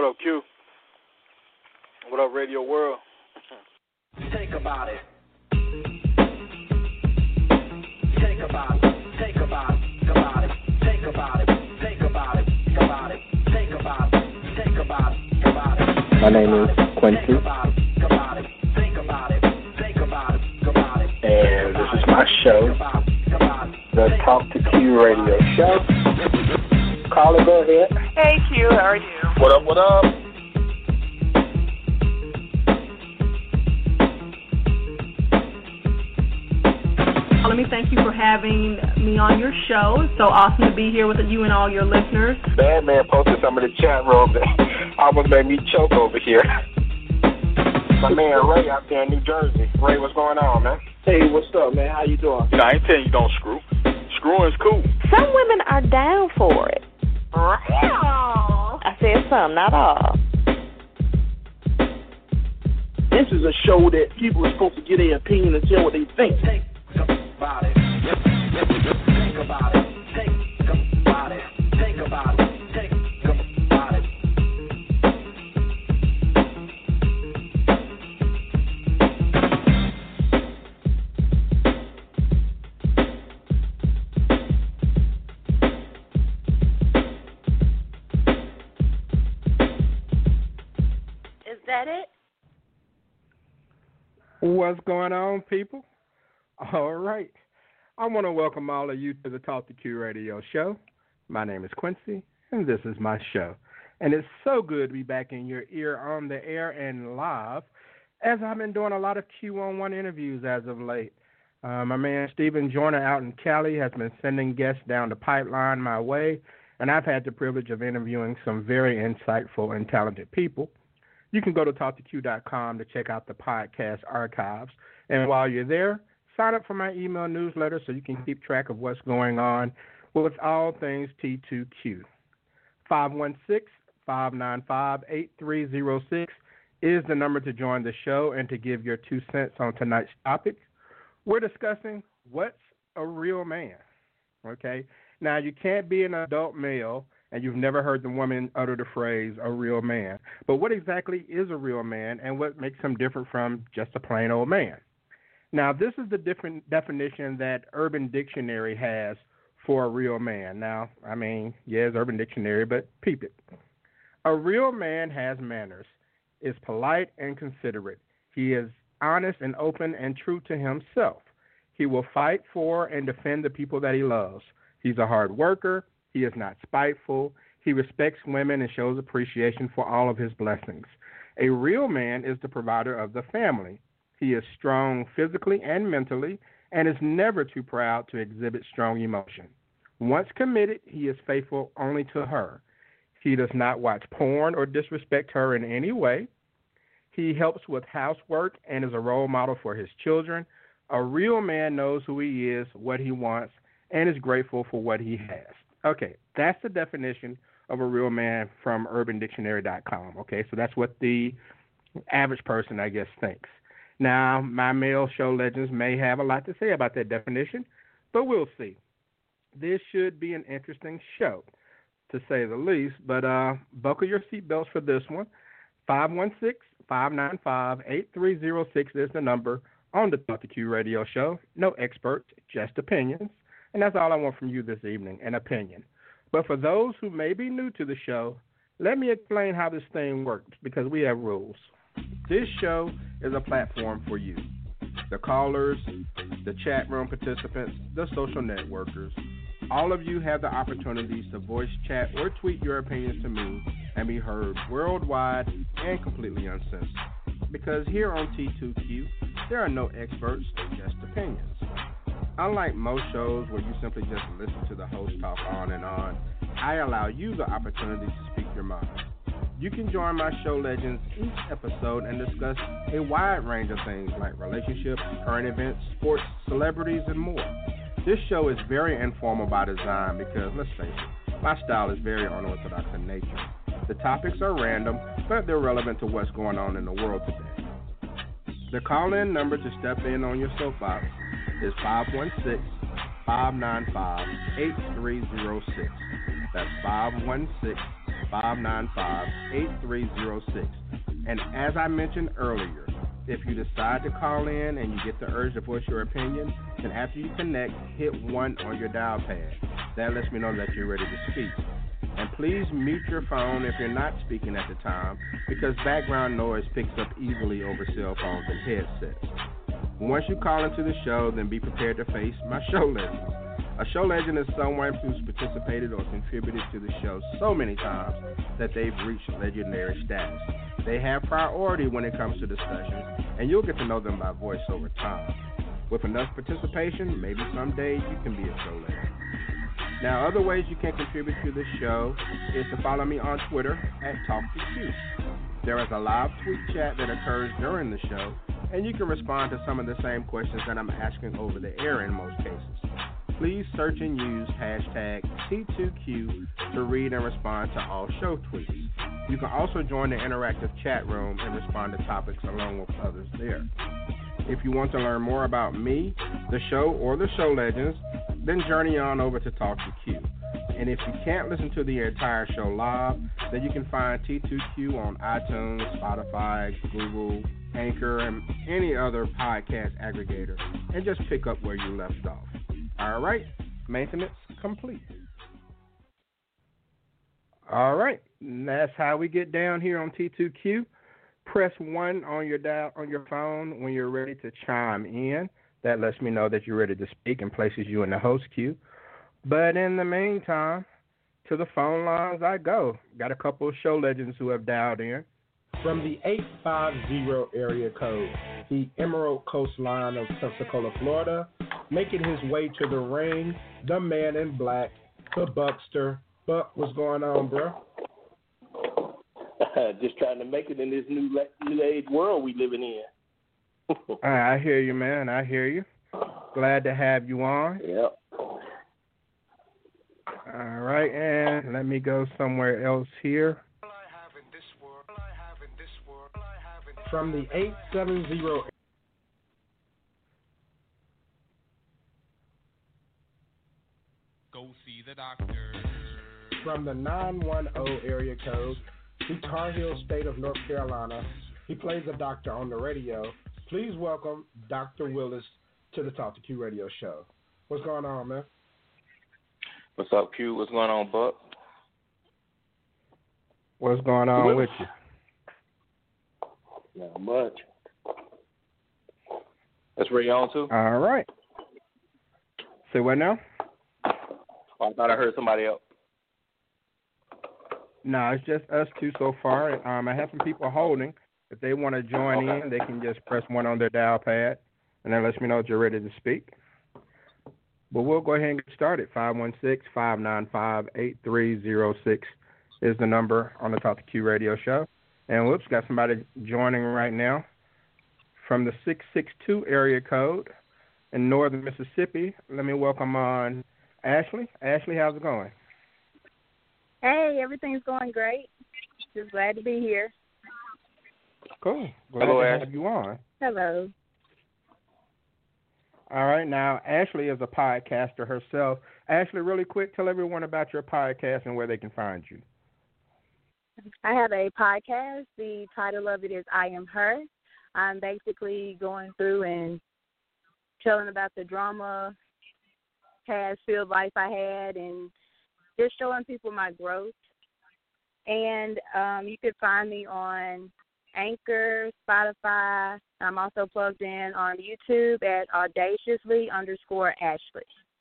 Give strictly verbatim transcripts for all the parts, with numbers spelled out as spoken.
What up, Q? What up, Radio World? Think about it. Think about it. Think about it. Think about it. Think about it. Think about it. Think about it. Think about it. Think about it. Think about it. My name is Quincy. Think about it. Think about it. Think about it. Think about it. Think about it. And this is my show, the Talk to Q Radio Show. Caller, go ahead. Hey, Q, how are you? What up, what up? Let me thank you for having me on your show. It's so awesome to be here with you and all your listeners. Bad man posted some of the chat room that almost made me choke over here. My man Ray out there in New Jersey. Ray, what's going on, man? Hey, what's up, man? How you doing? You know, I ain't telling you don't screw. Screwing's cool. Some women are down for it. I said some, not all. This is a show that people are supposed to get their opinion and tell what they think. Think about it. Think about it. Think about it. Think about it. Think about it. Is that it? What's going on, people? All right. I want to welcome all of you to the Talk to Q Radio Show. My name is Quincy, and this is my show. And it's so good to be back in your ear on the air and live, as I've been doing a lot of Q on one interviews as of late. Uh, my man Stephen Joyner out in Cali has been sending guests down the pipeline my way, and I've had the privilege of interviewing some very insightful and talented people. You can go to talk to q dot com to check out the podcast archives. And while you're there, sign up for my email newsletter so you can keep track of what's going on with all things T two Q. five one six, five nine five, eight three zero six is the number to join the show and to give your two cents on tonight's topic. We're discussing what's a real man, okay? Now, you can't be an adult male and you've never heard the woman utter the phrase, a real man. But what exactly is a real man, and what makes him different from just a plain old man? Now, this is the different definition that Urban Dictionary has for a real man. Now, I mean, yes, Urban Dictionary, but peep it. A real man has manners, is polite and considerate. He is honest and open and true to himself. He will fight for and defend the people that he loves. He's a hard worker. He is not spiteful. He respects women and shows appreciation for all of his blessings. A real man is the provider of the family. He is strong physically and mentally and is never too proud to exhibit strong emotion. Once committed, he is faithful only to her. He does not watch porn or disrespect her in any way. He helps with housework and is a role model for his children. A real man knows who he is, what he wants, and is grateful for what he has. Okay, that's the definition of a real man from urban dictionary dot com. Okay, so that's what the average person, I guess, thinks. Now, my male show legends may have a lot to say about that definition, but we'll see. This should be an interesting show, to say the least, but uh, buckle your seatbelts for this one. five one six, five nine five, eight three zero six is the number on the Talk to Q Radio Show. No experts, just opinions. And that's all I want from you this evening, an opinion. But for those who may be new to the show, let me explain how this thing works, because we have rules. This show is a platform for you, the callers, the chat room participants, the social networkers. All of you have the opportunities to voice, chat, or tweet your opinions to me and be heard worldwide and completely uncensored. Because here on T two Q, there are no experts, just opinions. Unlike most shows where you simply just listen to the host talk on and on, I allow you the opportunity to speak your mind. You can join my show legends each episode and discuss a wide range of things like relationships, current events, sports, celebrities, and more. This show is very informal by design because, let's face it, my style is very unorthodox in nature. The topics are random, but they're relevant to what's going on in the world today. The call-in number to step in on your soapbox is five one six, five nine five, eight three zero six. That's five one six, five nine five, eight three zero six. And as I mentioned earlier, if you decide to call in and you get the urge to voice your opinion, then after you connect, hit one on your dial pad. That lets me know that you're ready to speak. And please mute your phone if you're not speaking at the time, because background noise picks up easily over cell phones and headsets. Once you call into the show, then be prepared to face my show legends. A show legend is someone who's participated or contributed to the show so many times that they've reached legendary status. They have priority when it comes to discussions, and you'll get to know them by voice over time. With enough participation, maybe someday you can be a show legend. Now, other ways you can contribute to this show is to follow me on Twitter at Talk to Q. There is a live tweet chat that occurs during the show, and you can respond to some of the same questions that I'm asking over the air in most cases. Please search and use hashtag T two Q to read and respond to all show tweets. You can also join the interactive chat room and respond to topics along with others there. If you want to learn more about me, the show, or the show legends, then journey on over to Talk to Q. And if you can't listen to the entire show live, then you can find T two Q on iTunes, Spotify, Google, Anchor, and any other podcast aggregator, and just pick up where you left off. All right, maintenance complete. All right, and that's how we get down here on T two Q. Press one on your dial on your phone when you're ready to chime in. That lets me know that you're ready to speak and places you in the host queue. But in the meantime, to the phone lines I go. Got a couple of show legends who have dialed in. From the eight five zero area code, the Emerald Coastline of Pensacola, Florida, making his way to the ring, the man in black, the Buckster. Buck, what's going on, bro? Just trying to make it in this new new age world we living in. I hear you, man. I hear you. Glad to have you on. Yep. All right, and let me go somewhere else here. From the eight seven zero. Go see the doctor. From the nine one zero area code, the Tar Heel state of North Carolina. He plays a doctor on the radio. Please welcome Doctor Willis to the Talk to Q radio show. What's going on, man? What's up, Q? What's going on, Buck? What's going on Willis. with you? Not much. That's where you on to? All right. Say what now? Oh, I thought I heard somebody else. No, it's just us two so far. Um, I have some people holding. If they want to join Okay. in, they can just press one on their dial pad, and that lets me know that you're ready to speak. But we'll go ahead and get started. five one six, five nine five, eight three zero six is the number on the Talk to Q radio show. And whoops, got somebody joining right now from the six six two area code in northern Mississippi. Let me welcome on Ashley. Ashley, how's it going? Hey, everything's going great. Just glad to be here. Cool. Glad Hello, to Ash. have you on. Hello. All right. Now, Ashley is a podcaster herself. Ashley, really quick, tell everyone about your podcast and where they can find you. I have a podcast. The title of it is I Am Her. I'm basically going through and telling about the drama, past field life I had, and just showing people my growth. And um, you can find me on Anchor, Spotify. I'm also plugged in on YouTube at audaciously underscore Ashley.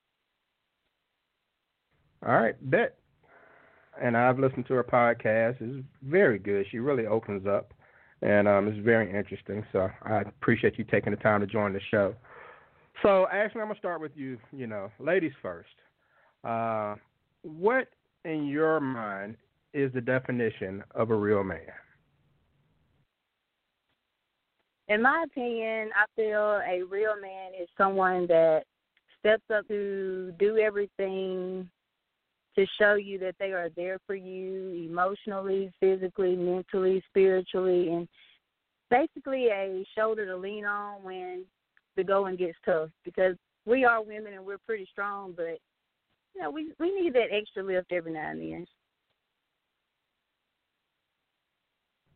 All right, bet. And I've listened to her podcast. It's very good. She really opens up, and um, it's very interesting. So I appreciate you taking the time to join the show. So, Ashley, I'm going to start with you, you know, ladies first. Uh, what, in your mind, is the definition of a real man? In my opinion, I feel a real man is someone that steps up to do everything to show you that they are there for you emotionally, physically, mentally, spiritually, and basically a shoulder to lean on when the going gets tough. Because we are women and we're pretty strong, but you know we we need that extra lift every now and then.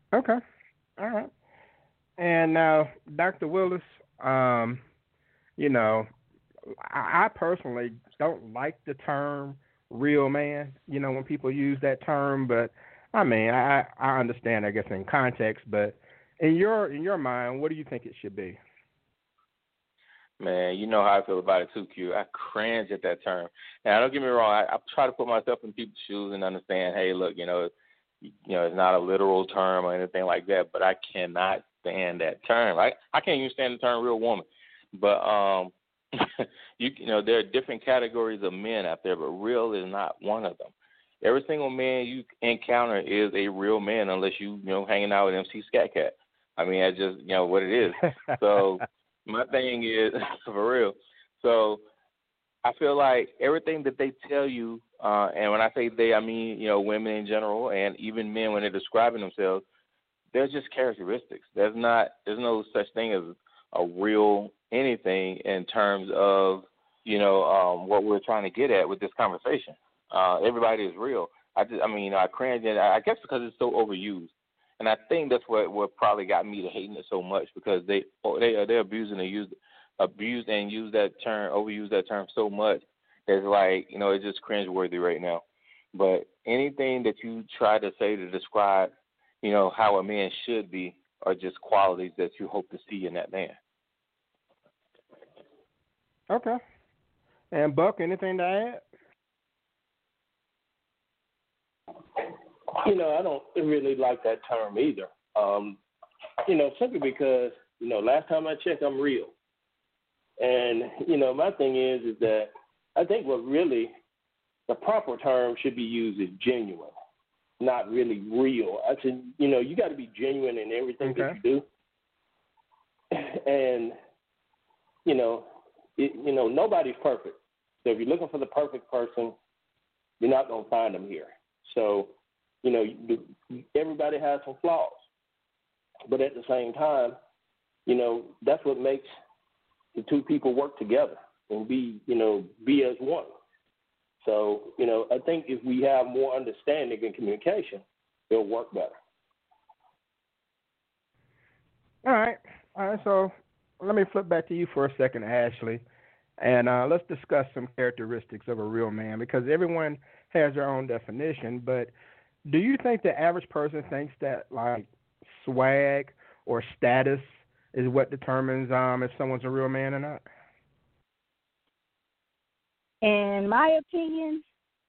Okay. All right. And now, Doctor Willis, um, you know, I, I personally don't like the term real man, you know, when people use that term, but I mean, I, I understand, I guess, in context, but in your in your mind, what do you think it should be? Man, you know how I feel about it too, Q. I cringe at that term. Now, don't get me wrong. I, I try to put myself in people's shoes and understand, hey, look, you know, you know, it's not a literal term or anything like that, but I cannot stand that term. I I can't even stand the term real woman. But um, you you know, there are different categories of men out there, but real is not one of them. Every single man you encounter is a real man, unless you you know hanging out with M C Scat Cat. I mean, that's just you know what it is. So my thing is for real. So I feel like everything that they tell you, uh, and when I say they, I mean you know women in general, and even men when they're describing themselves, they're just characteristics. There's not there's no such thing as a real anything in terms of you know um, what we're trying to get at with this conversation. Uh, everybody is real. I just, I mean, I cringe, and I guess because it's so overused, and I think that's what, what probably got me to hating it so much because they they they're abusing and use abuse and use that term, overuse that term so much. It's like you know, it's just cringeworthy right now. But anything that you try to say to describe, you know, how a man should be, are just qualities that you hope to see in that man. Okay. And Buck, anything to add? You know, I don't really like that term either. Um, you know, simply because, you know, last time I checked, I'm real. And, you know, my thing is, is that I think what really the proper term should be used is genuine, not really real. I said, you know, you got to be genuine in everything Okay. that you do. And, you know, it, you know, nobody's perfect. So if you're looking for the perfect person, you're not going to find them here. So, you know, everybody has some flaws. But at the same time, you know, that's what makes the two people work together and be, you know, be as one. So, you know, I think if we have more understanding and communication, it'll work better. All right. All right. So let me flip back to you for a second, Ashley, and uh, let's discuss some characteristics of a real man because everyone has their own definition. But do you think the average person thinks that like swag or status is what determines um, if someone's a real man or not? In my opinion,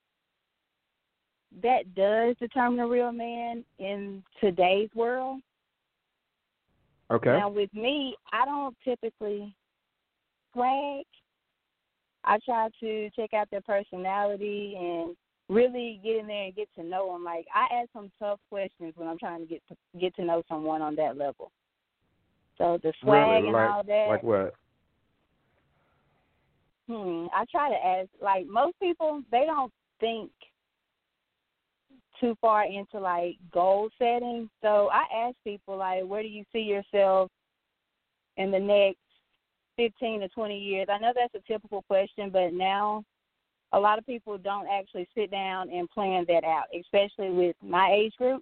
that does determine a real man in today's world. Okay. Now, with me, I don't typically swag. I try to check out their personality and really get in there and get to know them. Like, I ask some tough questions when I'm trying to get to, get to know someone on that level. So the swag really? and like, all that. Like what? Hmm. I try to ask, like, most people, they don't think too far into, like, goal setting. So I ask people, like, where do you see yourself in the next fifteen to twenty years? I know that's a typical question, but now a lot of people don't actually sit down and plan that out, especially with my age group.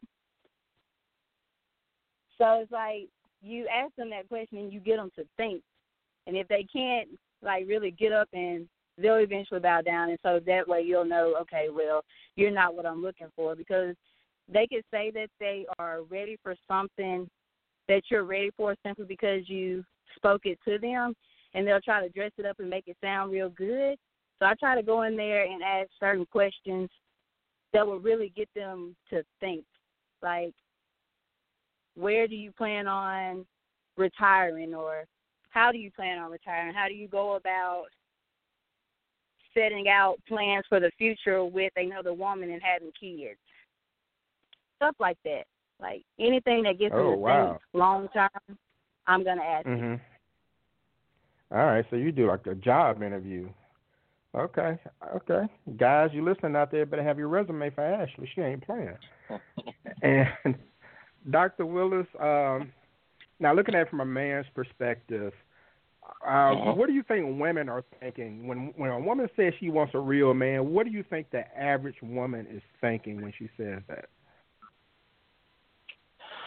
So it's like you ask them that question and you get them to think. And if they can't, like, really get up, and they'll eventually bow down. And so that way you'll know, okay, well, you're not what I'm looking for, because they could say that they are ready for something that you're ready for simply because you spoke it to them, and they'll try to dress it up and make it sound real good. So I try to go in there and ask certain questions that will really get them to think, like, where do you plan on retiring, or how do you plan on retiring? How do you go about setting out plans for the future with another woman and having kids? Stuff like that. Like, anything that gets Oh, them to wow. think long term, I'm going to ask Mhm. you. All right, so you do like a job interview. Okay, okay. Guys, you listening out there better have your resume for Ashley. She ain't playing. And Doctor Willis, um, now looking at it from a man's perspective, uh, what do you think women are thinking when when a woman says she wants a real man? What do you think the average woman is thinking when she says that?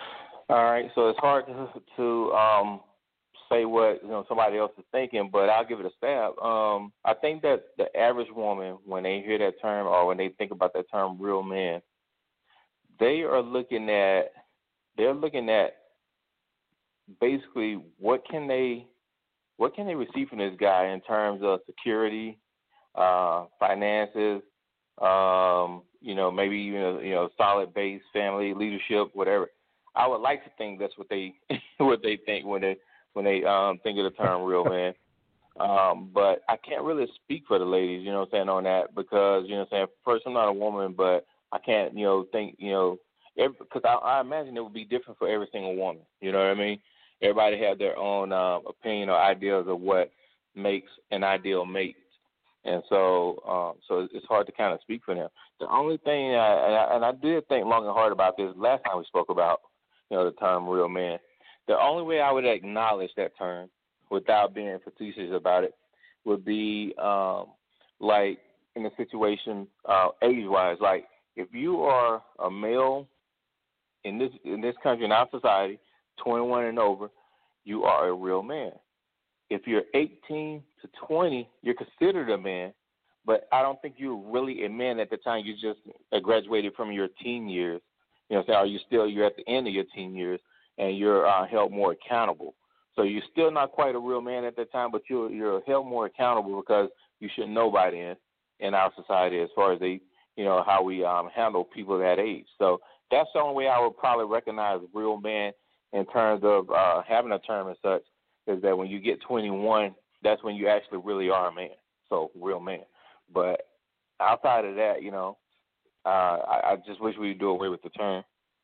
All right, so it's hard to to um, say what you know somebody else is thinking, but I'll give it a stab. Um, I think that the average woman, when they hear that term or when they think about that term, real man, they are looking at they're looking at basically what can they what can they receive from this guy in terms of security, uh, finances, um, you know, maybe even a, you know solid base, family, leadership, whatever. I would like to think that's what they what they think when they when they um, think of the term real man. Um, but I can't really speak for the ladies, you know what I'm saying, on that because, you know what I'm saying, first, I'm not a woman, but I can't, you know, think, you know, because I, I imagine it would be different for every single woman, you know what I mean? Everybody have their own um, opinion or ideas of what makes an ideal mate. And so um, so it's hard to kind of speak for them. The only thing, I, and, I, and I did think long and hard about this last time we spoke about, you know, the term real man. The only way I would acknowledge that term without being facetious about it would be um, like in a situation uh, age-wise. Like if you are a male in this in this country, in our society, twenty-one and over, you are a real man. If you're eighteen to twenty, you're considered a man, but I don't think you're really a man at the time you just graduated from your teen years. You know, say, are you still you're at the end of your teen years and you're uh, held more accountable. So you're still not quite a real man at that time, but you're you're held more accountable because you should know by then in our society as far as they, you know, how we um, handle people that age. So that's the only way I would probably recognize real man in terms of uh, having a term and such, is that when you get twenty-one, that's when you actually really are a man. So real man. But outside of that, you know, uh, I, I just wish we'd do away with the term.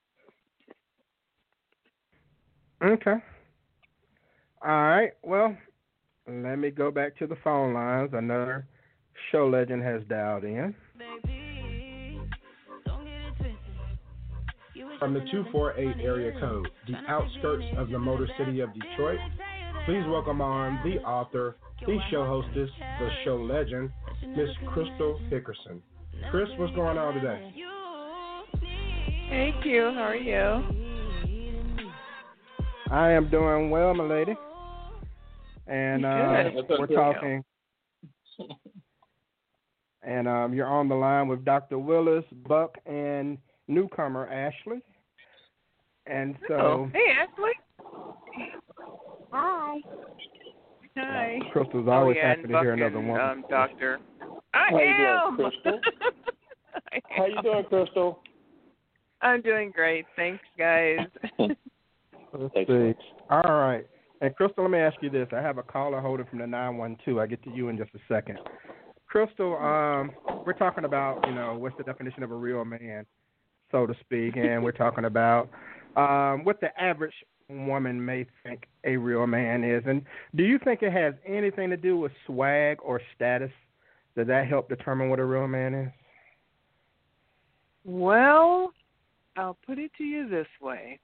Okay. All right. Well, let me go back to the phone lines. Another show legend has dialed in. From the two four eight area code, the outskirts of the Motor City of Detroit, please welcome on the author, the show hostess, the show legend, Miss Crystal Hickerson. Chris, what's going on today? Hey, Q. How are you? I am doing well, my lady. And uh, we're talking. And um, you're on the line with Doctor Willis, Buck, and newcomer Ashley. And so. Oh, hey, Ashley. Hi. Hi. Uh, Crystal's always oh, yeah, happy to Buck hear another and, woman. Um, doctor. I How am. you doing, Crystal? How you doing, Crystal? I'm doing great. Thanks, guys. Let's see. All right. And Crystal, let me ask you this. I have a caller holding from the nine one two. I'll get to you in just a second. Crystal, um, we're talking about, you know, what's the definition of a real man, so to speak, and we're talking about um, what the average woman may think a real man is. And do you think it has anything to do with swag or status? Does that help determine what a real man is? Well, I'll put it to you this way.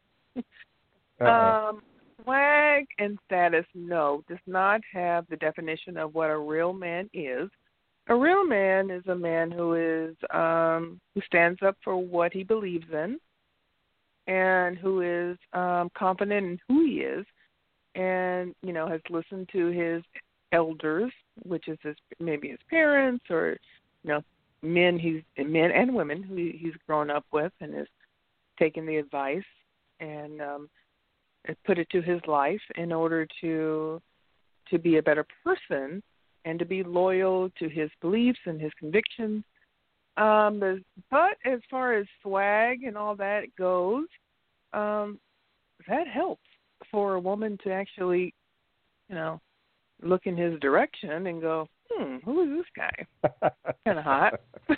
um, swag and status, no, does not have the definition of what a real man is. A real man is a man who is um, who stands up for what he believes in, and who is um, confident in who he is, and you know has listened to his elders, which is his maybe his parents or you know men he's men and women who he's grown up with, and has taken the advice and um, put it to his life in order to to be a better person and to be loyal to his beliefs and his convictions. Um, but as far as swag and all that goes, um, that helps for a woman to actually, you know, look in his direction and go, hmm, who is this guy? Kind of hot.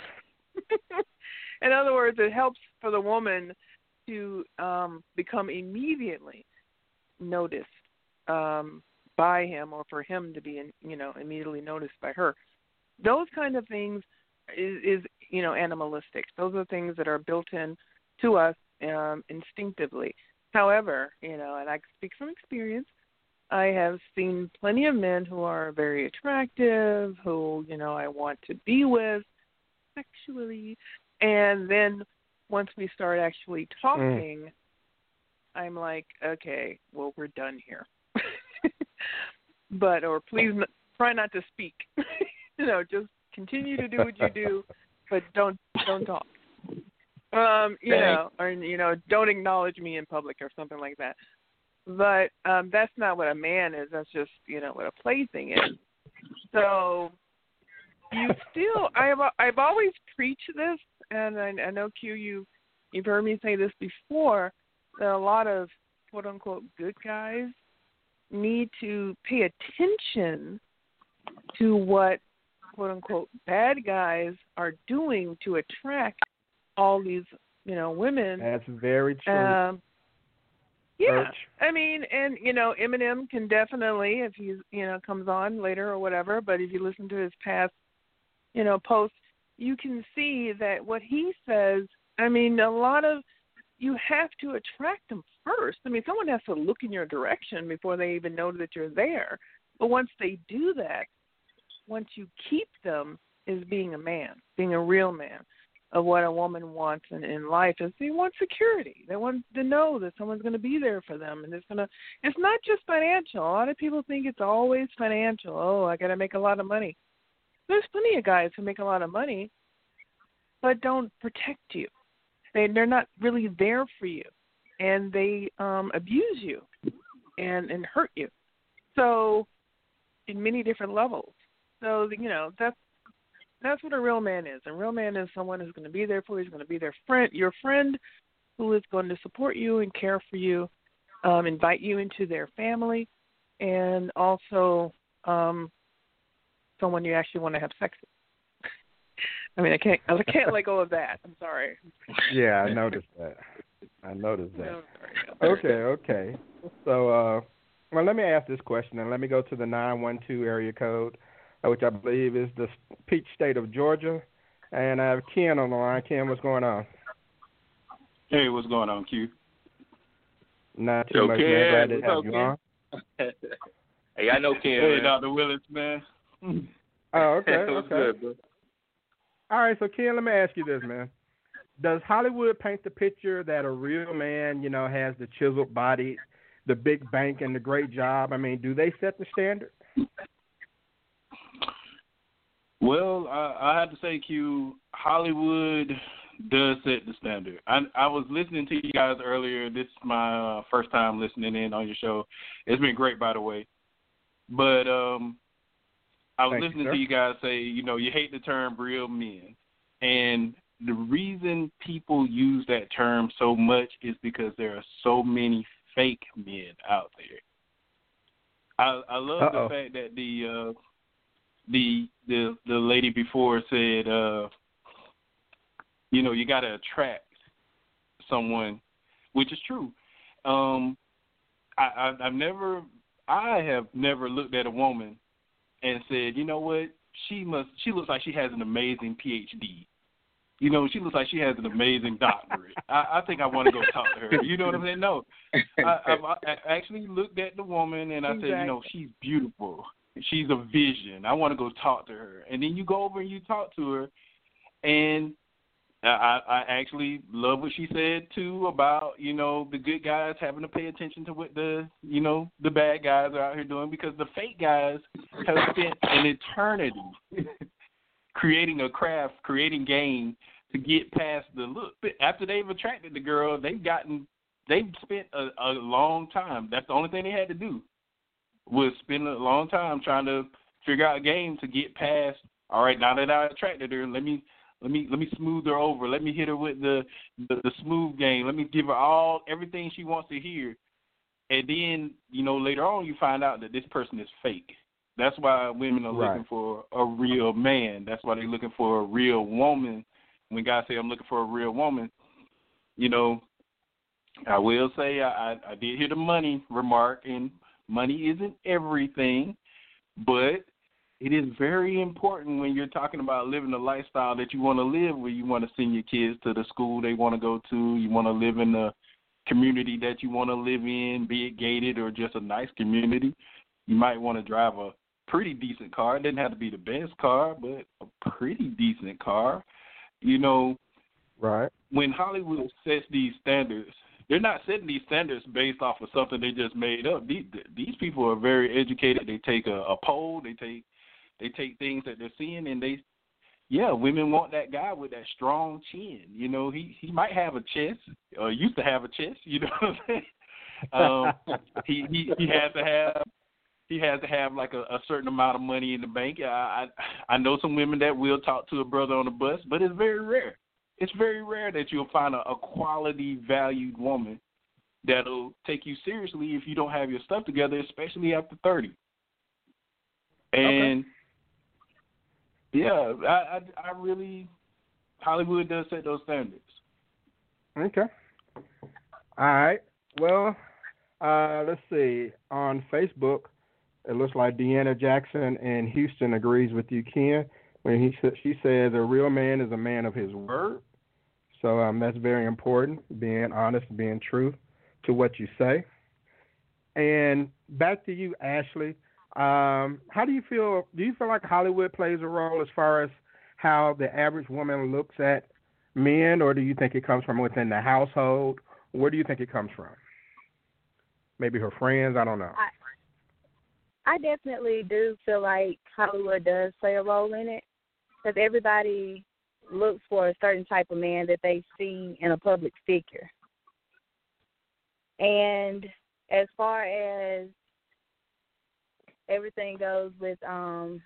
In other words, it helps for the woman to um, become immediately noticed um, by him, or for him to be, you know, immediately noticed by her. Those kind of things is, is you know, animalistic. Those are things that are built in to us um, instinctively. However, you know, and I speak from experience, I have seen plenty of men who are very attractive, who, you know, I want to be with sexually, and then once we start actually talking, I'm like, okay, well, we're done here. But, or please n- try not to speak. You know, just continue to do what you do, but don't don't talk. Um, you know, or you know, don't acknowledge me in public or something like that. But um, that's not what a man is. That's just, you know, what a plaything is. So you still, I've I've always preached this, and I, I know Q, you you've heard me say this before. That a lot of quote unquote good guys need to pay attention to what quote unquote bad guys are doing to attract all these, you know, women. That's very true. Um, yeah, Church. I mean, and you know, Eminem can definitely, if he, you know, comes on later or whatever. But if you listen to his past, you know, posts, you can see that what he says. I mean, a lot of you have to attract them first. I mean, someone has to look in your direction before they even know that you're there. But once they do that, once you keep them, is being a man, being a real man. Of what a woman wants in, in life is they want security. They want to know that someone's going to be there for them, and it's going to. It's not just financial. A lot of people think it's always financial. Oh, I got to make a lot of money. There's plenty of guys who make a lot of money, but don't protect you. They they're not really there for you, and they um, abuse you, and and hurt you. So, in many different levels. So you know that's. That's what a real man is. A real man is someone who's going to be there for you. He's going to be their friend, your friend, who is going to support you and care for you, um, invite you into their family, and also um, someone you actually want to have sex with. I mean, I can't, I can't let go of that. I'm sorry. Yeah, I noticed that. I noticed that. No, sorry. Okay, okay. So, uh, well, let me ask this question, and let me go to the nine one two area code, which I believe is the peach state of Georgia. And I have Ken on the line. Ken, what's going on? Hey, what's going on, Q? Not too Yo, much, Ken, man. Glad to what's have up, you Ken? on. Hey, I know Ken. Hey, man. Doctor Willis, man. Oh, okay, What's okay. good, bro? All right, so Ken, let me ask you this, man. Does Hollywood paint the picture that a real man, you know, has the chiseled body, the big bank, and the great job? I mean, do they set the standard? Well, I, I have to say, Q, Hollywood does set the standard. I, I was listening to you guys earlier. This is my uh, first time listening in on your show. It's been great, by the way. But um, I was Thank listening you, to you guys say, you know, you hate the term real men. And the reason people use that term so much is because there are so many fake men out there. I, I love Uh-oh. the fact that the uh, the the the lady before said, uh, you know, you got to attract someone, which is true. Um, I, I, I've never, I have never looked at a woman and said, you know what, she must, she looks like she has an amazing P H D. You know, she looks like she has an amazing doctorate. I, I think I want to go talk to her. You know what I'm saying? No, I, I've I actually looked at the woman and I Exactly. said, you know, she's beautiful. She's a vision. I want to go talk to her. And then you go over and you talk to her, and I, I actually love what she said too about, you know, the good guys having to pay attention to what the, you know, the bad guys are out here doing, because the fake guys have spent an eternity creating a craft, creating game to get past the look. But after they've attracted the girl, they've gotten, they've spent a, a long time. That's the only thing they had to do, was spend a long time trying to figure out a game to get past. All right, now that I attracted her, let me let me let me smooth her over. Let me hit her with the, the the smooth game. Let me give her all everything she wants to hear. And then, you know, later on you find out that this person is fake. That's why women are Right. looking for a real man. That's why they're looking for a real woman. When guys say I'm looking for a real woman, you know, I will say I, I, I did hear the money remark, and money isn't everything, but it is very important when you're talking about living a lifestyle that you want to live, where you want to send your kids to the school they want to go to, you want to live in the community that you want to live in, be it gated or just a nice community. You might want to drive a pretty decent car. It doesn't have to be the best car, but a pretty decent car. You know, Right. when Hollywood sets these standards, they're not setting these standards based off of something they just made up. These these people are very educated. They take a, a poll. They take they take things that they're seeing, and they yeah, women want that guy with that strong chin. You know, he he might have a chest or used to have a chest. You know what I'm saying? Um, he, he he has to have he has to have like a, a certain amount of money in the bank. I, I I know some women that will talk to a brother on the bus, but it's very rare. It's very rare that you'll find a, a quality valued woman that'll take you seriously if you don't have your stuff together, especially after thirty. And okay. yeah, I, I I really Hollywood does set those standards. Okay. All right. Well, uh, let's see. On Facebook, it looks like Deanna Jackson in Houston agrees with you, Ken, when he she says a real man is a man of his word. So um, that's very important, being honest, being true to what you say. And back to you, Ashley. Um, how do you feel? Do you feel like Hollywood plays a role as far as how the average woman looks at men, or do you think it comes from within the household? Where do you think it comes from? Maybe her friends? I don't know. I, I definitely do feel like Hollywood does play a role in it, because everybody looks for a certain type of man that they see in a public figure. And as far as everything goes with, um,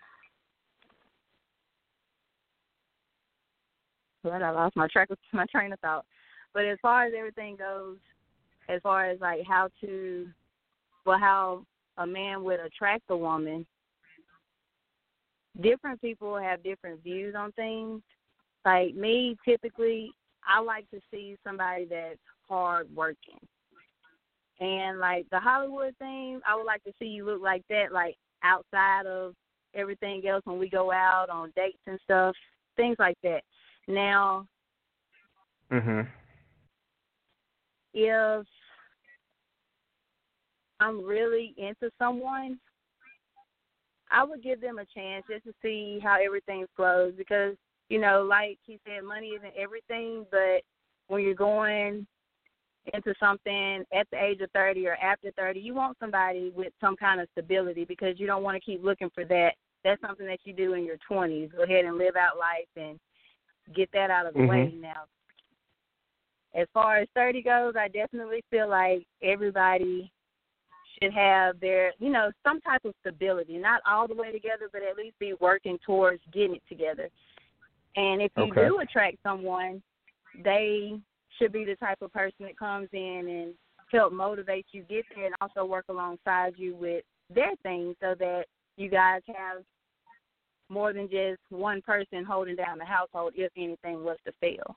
well, I lost my track of my train of thought. But as far as everything goes, as far as like how to, well, how a man would attract a woman, different people have different views on things. Like me, typically, I like to see somebody that's hard working. And like the Hollywood thing, I would like to see you look like that, like outside of everything else when we go out on dates and stuff, things like that. Now, mm-hmm. if I'm really into someone, I would give them a chance just to see how everything flows, because, you know, like he said, money isn't everything, but when you're going into something at the age of thirty or after thirty, you want somebody with some kind of stability, because you don't want to keep looking for that. That's something that you do in your twenties. Go ahead and live out life and get that out of the mm-hmm. way now. As far as thirty goes, I definitely feel like everybody should have their, you know, some type of stability, not all the way together, but at least be working towards getting it together. And if you okay. do attract someone, they should be the type of person that comes in and help motivate you get there, and also work alongside you with their things, so that you guys have more than just one person holding down the household if anything was to fail.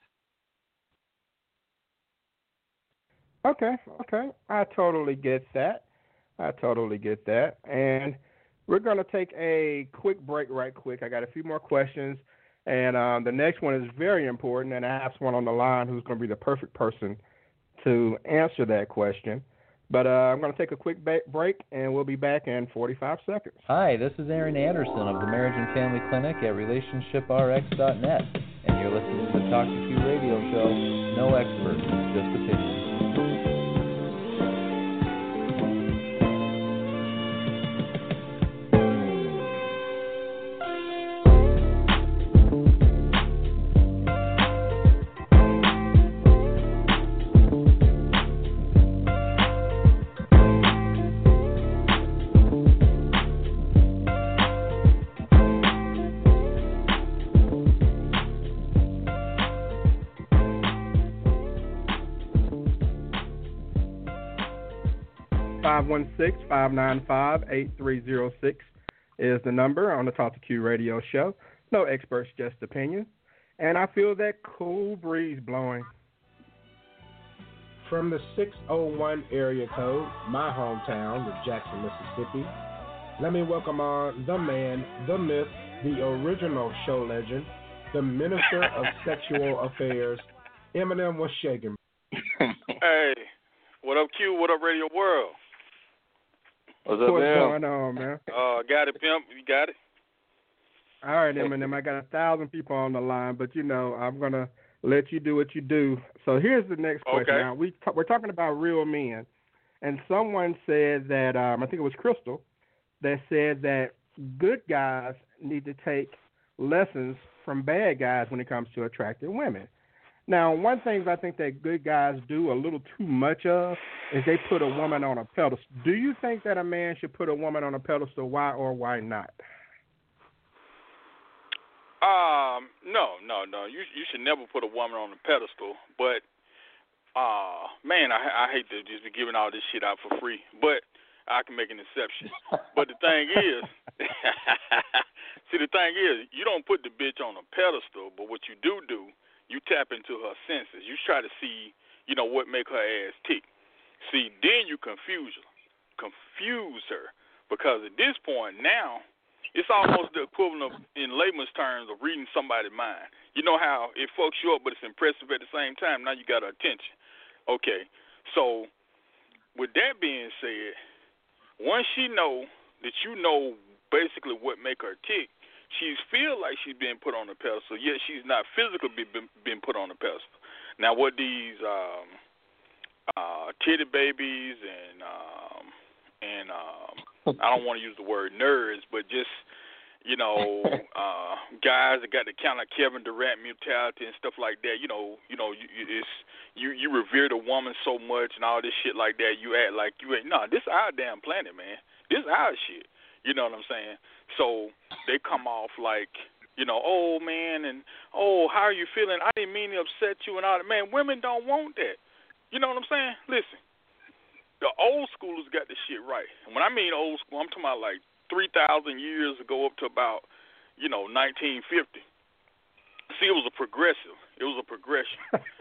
Okay, okay. I totally get that. I totally get that. And we're going to take a quick break right quick. I got a few more questions. And um, the next one is very important, and I have someone on the line who's going to be the perfect person to answer that question. But uh, I'm going to take a quick ba- break, and we'll be back in forty-five seconds. Hi, this is Aaron Anderson of the Marriage and Family Clinic at relationship r x dot net, and you're listening to the Talk to Q radio show. No experts, just opinions. five one six, five nine five, eight three zero six is the number on the Talk to Q radio show. No experts, just opinion. And I feel that cool breeze blowing. From the six oh one area code, my hometown of Jackson, Mississippi, let me welcome on the man, the myth, the original show legend, the Minister of Sexual Affairs, Eminem. What's shaking? Hey, what up, Q? What up, Radio World? What's up, What's man? going on, man? Uh, got it, pimp. You got it? All right, Eminem. I got a thousand people on the line, but, you know, I'm going to let you do what you do. So here's the next question. Okay. Now, we t- we're talking about real men, and someone said that um, I think it was Crystal that said that good guys need to take lessons from bad guys when it comes to attracting women. Now, one thing I think that good guys do a little too much of is they put a woman on a pedestal. Do you think that a man should put a woman on a pedestal? Why or why not? Um, no, no, no. You you should never put a woman on a pedestal. But, uh, man, I, I hate to just be giving all this shit out for free. But I can make an exception. But the thing is, see, the thing is, you don't put the bitch on a pedestal. But what you do do, you tap into her senses. You try to see, you know, what make her ass tick. See, then you confuse her, confuse her, because at this point now, it's almost the equivalent of, in layman's terms, of reading somebody's mind. You know how it fucks you up, but it's impressive at the same time. Now you got her attention. Okay, so with that being said, once she know that you know basically what make her tick, she feel like she's being put on a pedestal, yet she's not physically been, been put on a pedestal. Now, what these um, uh, titty babies and um, and um, I don't want to use the word nerds, but just, you know, uh, guys that got the kind of Kevin Durant mentality and stuff like that. You know, you know, you, it's you you revere the woman so much and all this shit like that. You act like you ain't. No, this our damn planet, man. This our shit. You know what I'm saying? So they come off like, you know, oh, man, and, oh, how are you feeling? I didn't mean to upset you and all that. Man, women don't want that. You know what I'm saying? Listen, the old schoolers got this shit right. And when I mean old school, I'm talking about like three thousand years ago up to about, you know, nineteen fifty. See, it was a progressive. It was a progression.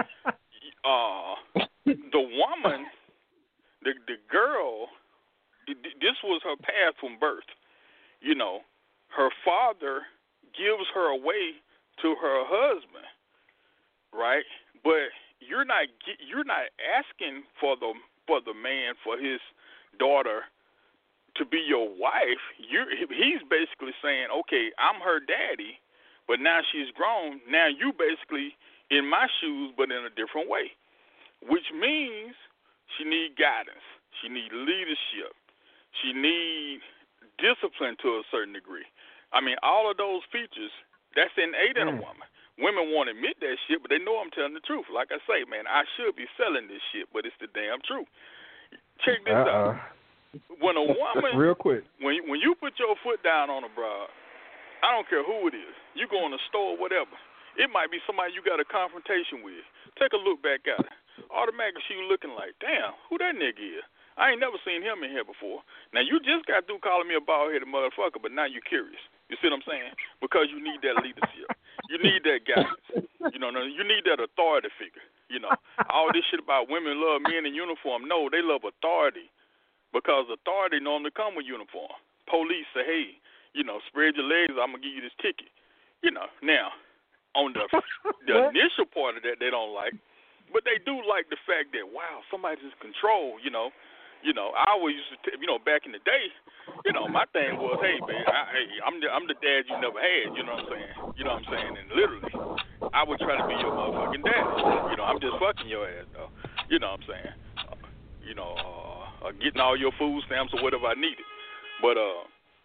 uh, the woman, the the girl, this was her path from birth. You know, her father gives her away to her husband, right? But you're not you're not asking for the for the man for his daughter to be your wife. You he's basically saying, okay, I'm her daddy, but now she's grown. Now you basically in my shoes, but in a different way, which means she need guidance, she need leadership, she need discipline to a certain degree. I mean, all of those features, that's innate in a woman. Women won't admit that shit, but they know I'm telling the truth. Like I say, man, I should be selling this shit, but it's the damn truth. Check this Uh-uh. out. When a woman, real quick, when when you put your foot down on a broad, I don't care who it is. You go in the store, whatever. It might be somebody you got a confrontation with. Take a look back at her. Automatically, she looking like, damn, who that nigga is? I ain't never seen him in here before. Now, you just got through calling me a bald-headed motherfucker, but now you're curious. You see what I'm saying? Because you need that leadership. You need that guidance. You know, you need that authority figure. You know, all this shit about women love men in uniform. No, they love authority because authority normally come with uniform. Police say, hey, you know, spread your legs, I'm going to give you this ticket. You know, now, on the, the initial part of that, they don't like. But they do like the fact that, wow, somebody's in control, you know. You know, I always used to, t- you know, back in the day, you know, my thing was, hey, man, I, hey, I'm the, I'm the dad you never had, you know what I'm saying? You know what I'm saying? And literally, I would try to be your motherfucking daddy. You know, I'm just fucking your ass, though. You know what I'm saying? Uh, you know, uh, uh, getting all your food stamps or whatever I needed. But, uh,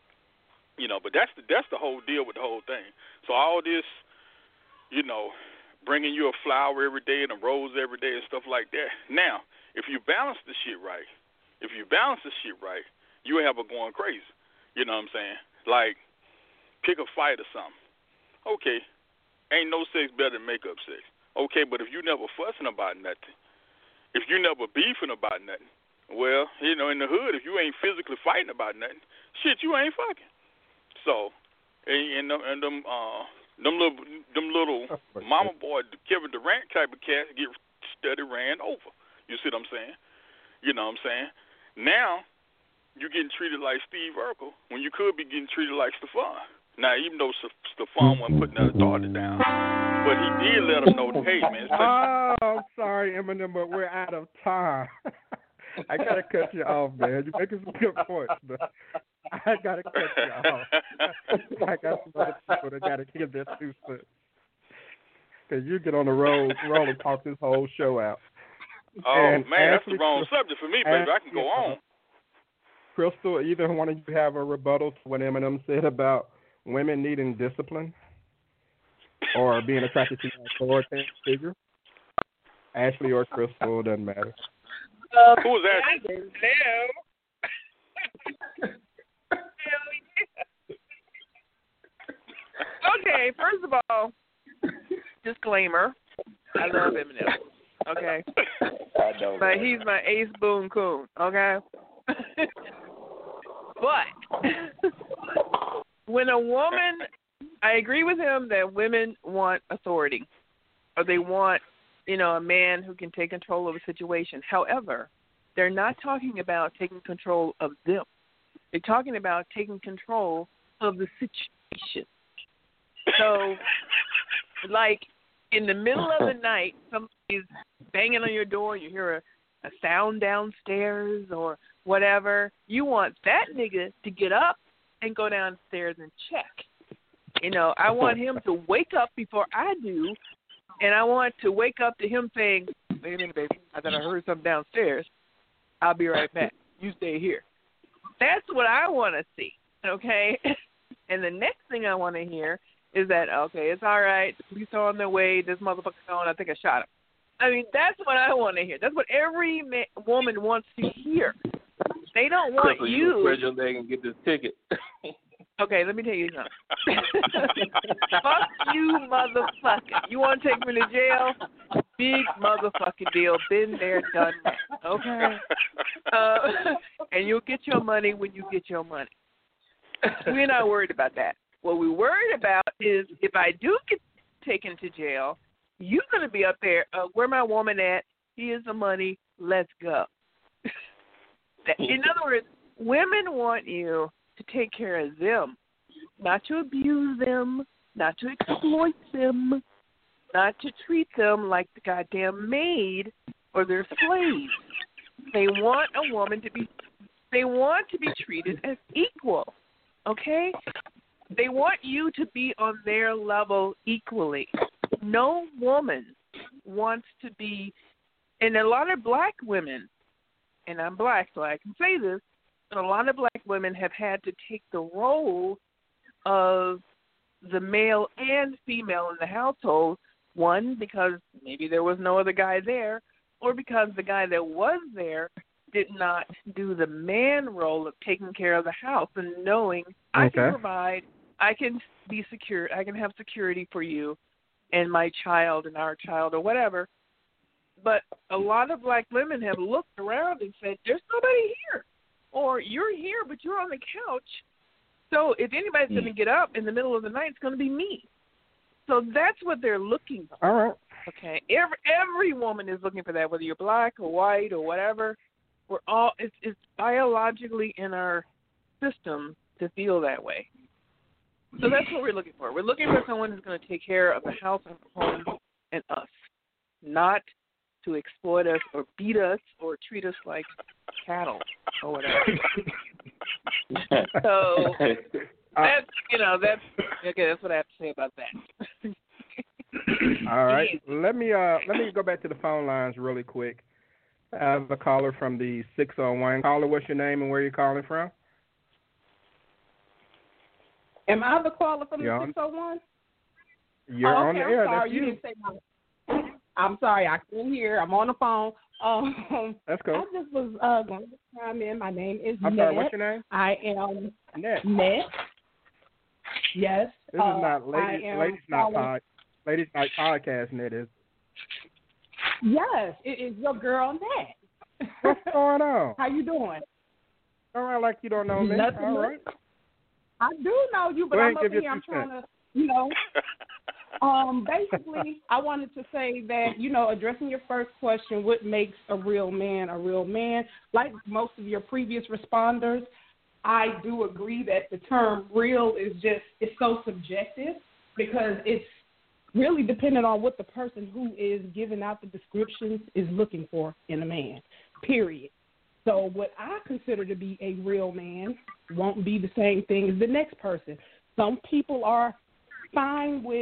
you know, but that's the, that's the whole deal with the whole thing. So all this, you know, bringing you a flower every day and a rose every day and stuff like that. Now, if you balance the shit right, if you balance the shit right, you have her going crazy. You know what I'm saying? Like, pick a fight or something. Okay, ain't no sex better than makeup sex. Okay, but if you never fussing about nothing, if you never beefing about nothing, well, you know, in the hood, if you ain't physically fighting about nothing, shit, you ain't fucking. So, and, and, them, and them, uh, them little, them little mama boy Kevin Durant type of cats get steady ran over. You see what I'm saying? You know what I'm saying? Now, you're getting treated like Steve Urkel when you could be getting treated like Stephon. Now, even though Stephon wasn't putting that authority down, but he did let him know, hey, man. Oh, I'm sorry, Eminem, but we're out of time. I got to cut you off, man. You're making some good points, but I got to cut you off. I got some other people that got to give their two cents. because you get on the road, roll and talk this whole show out. Oh, and man, Ashley, that's the wrong subject for me, baby. I can go on. Crystal, either one of you have a rebuttal to what Eminem said about women needing discipline or being attracted to an authoritative figure? Ashley or Crystal, doesn't matter. Uh, Who was that? Hello. Okay, first of all, disclaimer, I love Eminem, okay? I know, but man. he's my ace boon coon, okay? But when a woman, I agree with him that women want authority, or they want, you know, a man who can take control of a situation. However, they're not talking about taking control of them. They're talking about taking control of the situation. So, like, in the middle of the night, somebody's banging on your door, you hear a, a sound downstairs or whatever. You want that nigga to get up and go downstairs and check. You know, I want him to wake up before I do, and I want to wake up to him saying, wait a minute, baby, I thought I heard something downstairs. I'll be right back. You stay here. That's what I want to see, okay? And the next thing I want to hear is that, okay, it's all right, the police are on their way, this motherfucker's on, I think I shot him. I mean, that's what I want to hear. That's what every man, woman wants to hear. They don't want so you. You spread your leg and get this ticket. Okay, let me tell you something. Fuck you, motherfucker. You want to take me to jail? Big motherfucking deal. Been there, done that. Okay? Uh, and you'll get your money when you get your money. We're not worried about that. What we're worried about is if I do get taken to jail, you're going to be up there, uh, where my woman at? Here's the money. Let's go. In other words, women want you to take care of them, not to abuse them, not to exploit them, not to treat them like the goddamn maid or their slaves. They want a woman to be, they want to be treated as equal, okay? They want you to be on their level equally. No woman wants to be, and a lot of black women, and I'm black so I can say this, but a lot of black women have had to take the role of the male and female in the household, one, because maybe there was no other guy there, or because the guy that was there did not do the man role of taking care of the house and knowing I Okay. can provide, I can be secure, I can have security for you and my child and our child or whatever. But a lot of black women have looked around and said, there's nobody here. Or you're here, but you're on the couch. So if anybody's going to get up in the middle of the night, it's going to be me. So that's what they're looking for. All right. Okay. Every every woman is looking for that, whether you're black or white or whatever. We're all it's, it's biologically in our system to feel that way. So that's what we're looking for. We're looking for someone who's going to take care of the house and the home and us, not to exploit us or beat us or treat us like cattle or whatever. So that's, you know, that's okay. That's what I have to say about that. All right. Let me uh let me go back to the phone lines really quick. I have a caller from the six oh one. Caller, what's your name and where you calling from? Am I the caller from You're the on- six oh one? You're oh, on okay, the air. I'm sorry. That's you. you. Didn't say my. I'm sorry. I couldn't hear. I'm on the phone. Um, That's cool. I just was uh, going to chime in. My name is I'm Net. sorry, what's your name? I am Net. Net. Yes. This uh, is not ladies. I am Ladies not calling- pod. Ladies night podcast. Net is. Yes, it is your girl Net. What's going on? How you doing? All right, like you don't know me. Nothing All much. right. I do know you, but Go I'm ahead and up give here. your I'm two trying cents. to, you know. Um, basically, I wanted to say that, you know, addressing your first question, what makes a real man a real man? Like most of your previous responders, I do agree that the term real is just, it's so subjective because it's really dependent on what the person who is giving out the descriptions is looking for in a man, period. So what I consider to be a real man won't be the same thing as the next person. Some people are fine with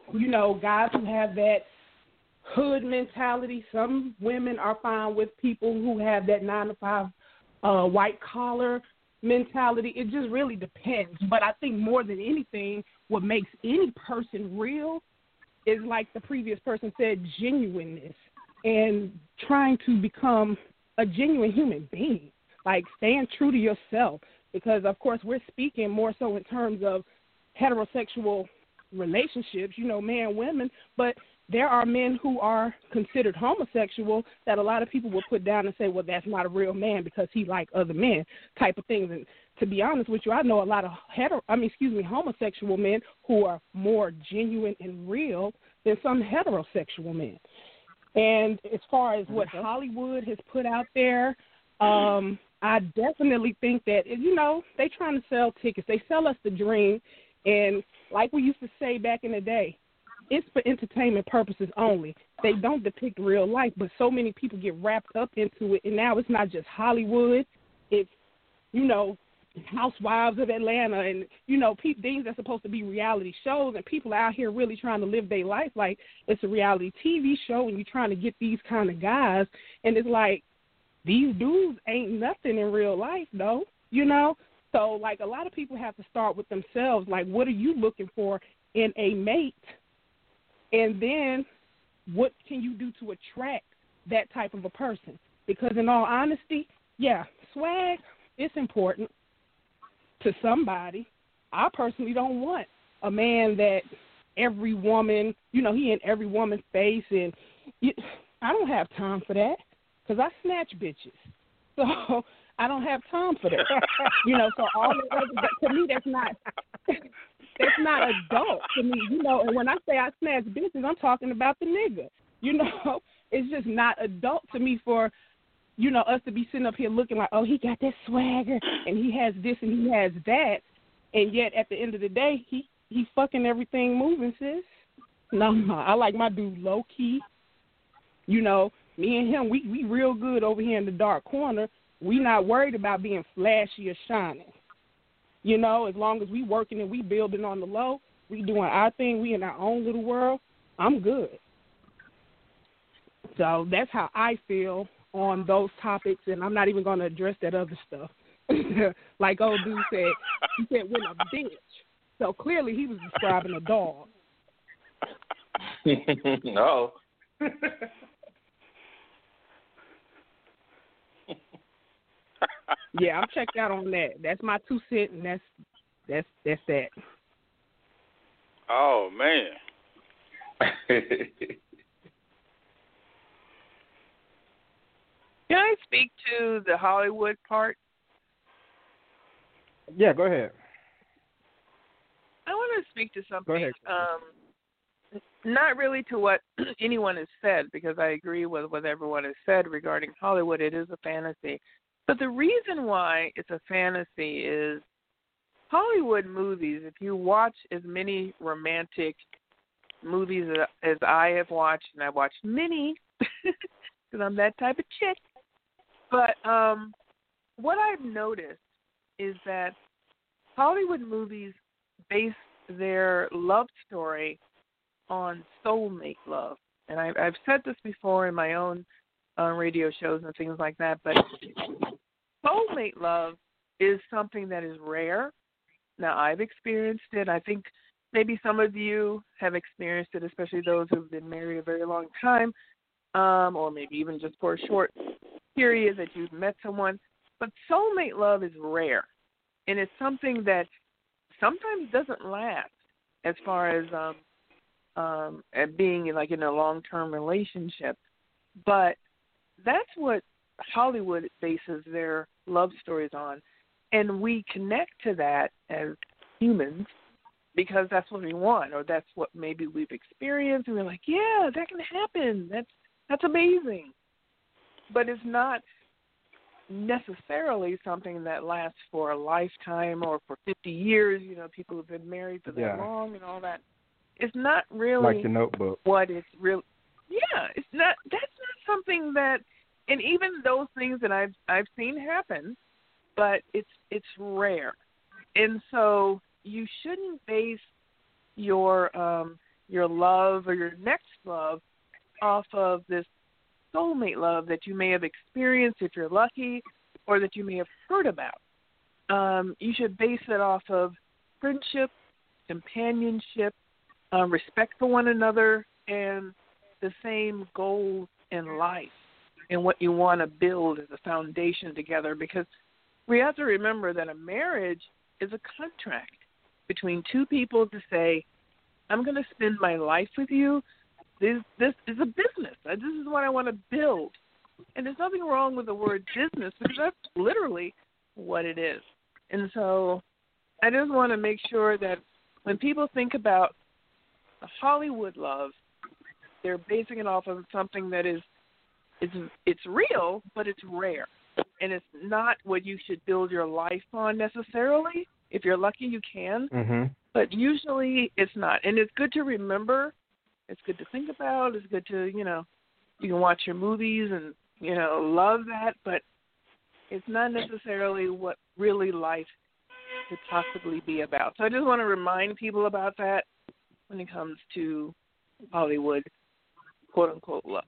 you know, guys who have that hood mentality. Some women are fine with people who have that nine to five uh, white collar mentality. It just really depends. But I think more than anything, what makes any person real is, like the previous person said, genuineness and trying to become a genuine human being, like staying true to yourself. Because, of course, we're speaking more so in terms of heterosexual relationships, you know, man, women, but there are men who are considered homosexual that a lot of people will put down and say, well, that's not a real man because he like other men type of things. And to be honest with you, I know a lot of hetero, I mean, excuse me, homosexual men who are more genuine and real than some heterosexual men. And as far as what Hollywood has put out there, um, I definitely think that, you know, they trying to sell tickets. They sell us the dream. And like we used to say back in the day, it's for entertainment purposes only. They don't depict real life, but so many people get wrapped up into it. And now it's not just Hollywood. It's, you know, Housewives of Atlanta and, you know, pe- things that's supposed to be reality shows. And people out here really trying to live their life like it's a reality T V show, and you're trying to get these kind of guys. And it's like, these dudes ain't nothing in real life, though, you know? So, like, a lot of people have to start with themselves. Like, what are you looking for in a mate? And then what can you do to attract that type of a person? Because in all honesty, yeah, swag, it's important to somebody. I personally don't want a man that every woman, you know, he in every woman's face. And you, I don't have time for that because I snatch bitches. So I don't have time for that. You know, so all the other, to me, that's not... That's not adult to me, you know. And when I say I snatch bitches, I'm talking about the nigga. You know, it's just not adult to me for, you know, us to be sitting up here looking like, oh, he got that swagger and he has this and he has that, and yet at the end of the day, he he fucking everything moving, sis. No, no, I like my dude low key. You know, me and him, we we real good over here in the dark corner. We not worried about being flashy or shining. You know, as long as we working and we building on the low, we doing our thing, we in our own little world, I'm good. So that's how I feel on those topics, and I'm not even going to address that other stuff. Like old dude said, he said, when a bitch. So clearly he was describing a dog. No. Yeah, I'm checked out on that. That's my two cents, and that's that's that's that. Oh man. Can I speak to the Hollywood part? Yeah, go ahead. I want to speak to something. Go ahead. Um, not really to what anyone has said, because I agree with what everyone has said regarding Hollywood. It is a fantasy. But the reason why it's a fantasy is Hollywood movies, if you watch as many romantic movies as I have watched, and I've watched many, because I'm that type of chick, but um, what I've noticed is that Hollywood movies base their love story on soulmate love. And I've, I've said this before in my own uh, radio shows and things like that, but soulmate love is something that is rare. Now, I've experienced it. I think maybe some of you have experienced it, especially those who have been married a very long time, um, or maybe even just for a short period that you've met someone. But soulmate love is rare, and it's something that sometimes doesn't last as far as um, um, at being like in a long-term relationship. But that's what Hollywood bases their love stories on, and we connect to that as humans because that's what we want, or that's what maybe we've experienced, and we're like, yeah, that can happen. That's that's amazing. But it's not necessarily something that lasts for a lifetime or for fifty years. You know, people have been married for that Yeah. long and all that. It's not really Like the Notebook. what it's real. Yeah, it's not. That's not something that. And even those things that I've I've seen happen, but it's it's rare, and so you shouldn't base your um, your love or your next love off of this soulmate love that you may have experienced if you're lucky or that you may have heard about. Um, you should base it off of friendship, companionship, uh, respect for one another, and the same goals in life and what you want to build as a foundation together, because we have to remember that a marriage is a contract between two people to say, I'm going to spend my life with you. This, this is a business. This is what I want to build. And there's nothing wrong with the word business because that's literally what it is. And so I just want to make sure that when people think about the Hollywood love, they're basing it off of something that is it's it's real, but it's rare. And it's not what you should build your life on necessarily. If you're lucky, you can. Mm-hmm. But usually it's not. And it's good to remember. It's good to think about. It's good to, you know, you can watch your movies and, you know, love that. But it's not necessarily what really life could possibly be about. So I just want to remind people about that when it comes to Hollywood, quote-unquote, love.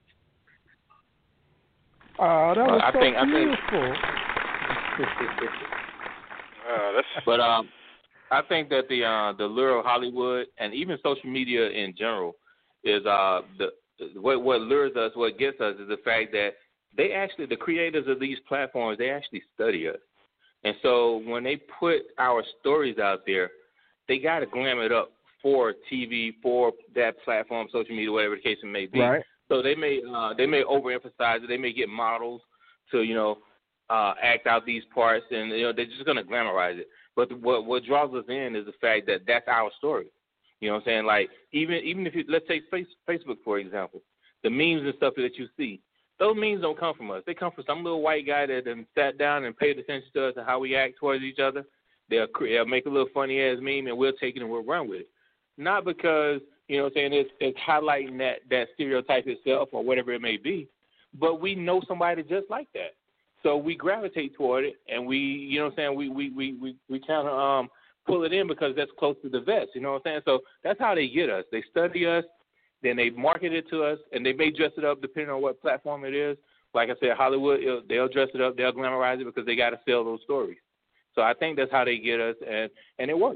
Oh, that was I so think, beautiful. I think, uh, that's... But um, I think that the uh, the lure of Hollywood and even social media in general is uh the what what lures us, what gets us is the fact that they actually, the creators of these platforms, they actually study us. And so when they put our stories out there, they got to glam it up for T V, for that platform, social media, whatever the case it may be. Right. So they may uh, they may overemphasize it. They may get models to, you know, uh, act out these parts, and, you know, they're just going to glamorize it. But what what draws us in is the fact that that's our story. You know what I'm saying? Like, even even if you, let's take face, Facebook, for example, the memes and stuff that you see, those memes don't come from us. They come from some little white guy that then sat down and paid attention to us and how we act towards each other. They'll, they'll make a little funny-ass meme, and we'll take it and we'll run with it. Not because, you know what I'm saying, it's, it's highlighting that, that stereotype itself or whatever it may be, but we know somebody just like that. So we gravitate toward it, and we, you know what I'm saying, we we we we, we kind of um, pull it in because that's close to the vets, you know what I'm saying? So that's how they get us. They study us, then they market it to us, and they may dress it up depending on what platform it is. Like I said, Hollywood, they'll dress it up, they'll glamorize it because they got to sell those stories. So I think that's how they get us, and, and it works.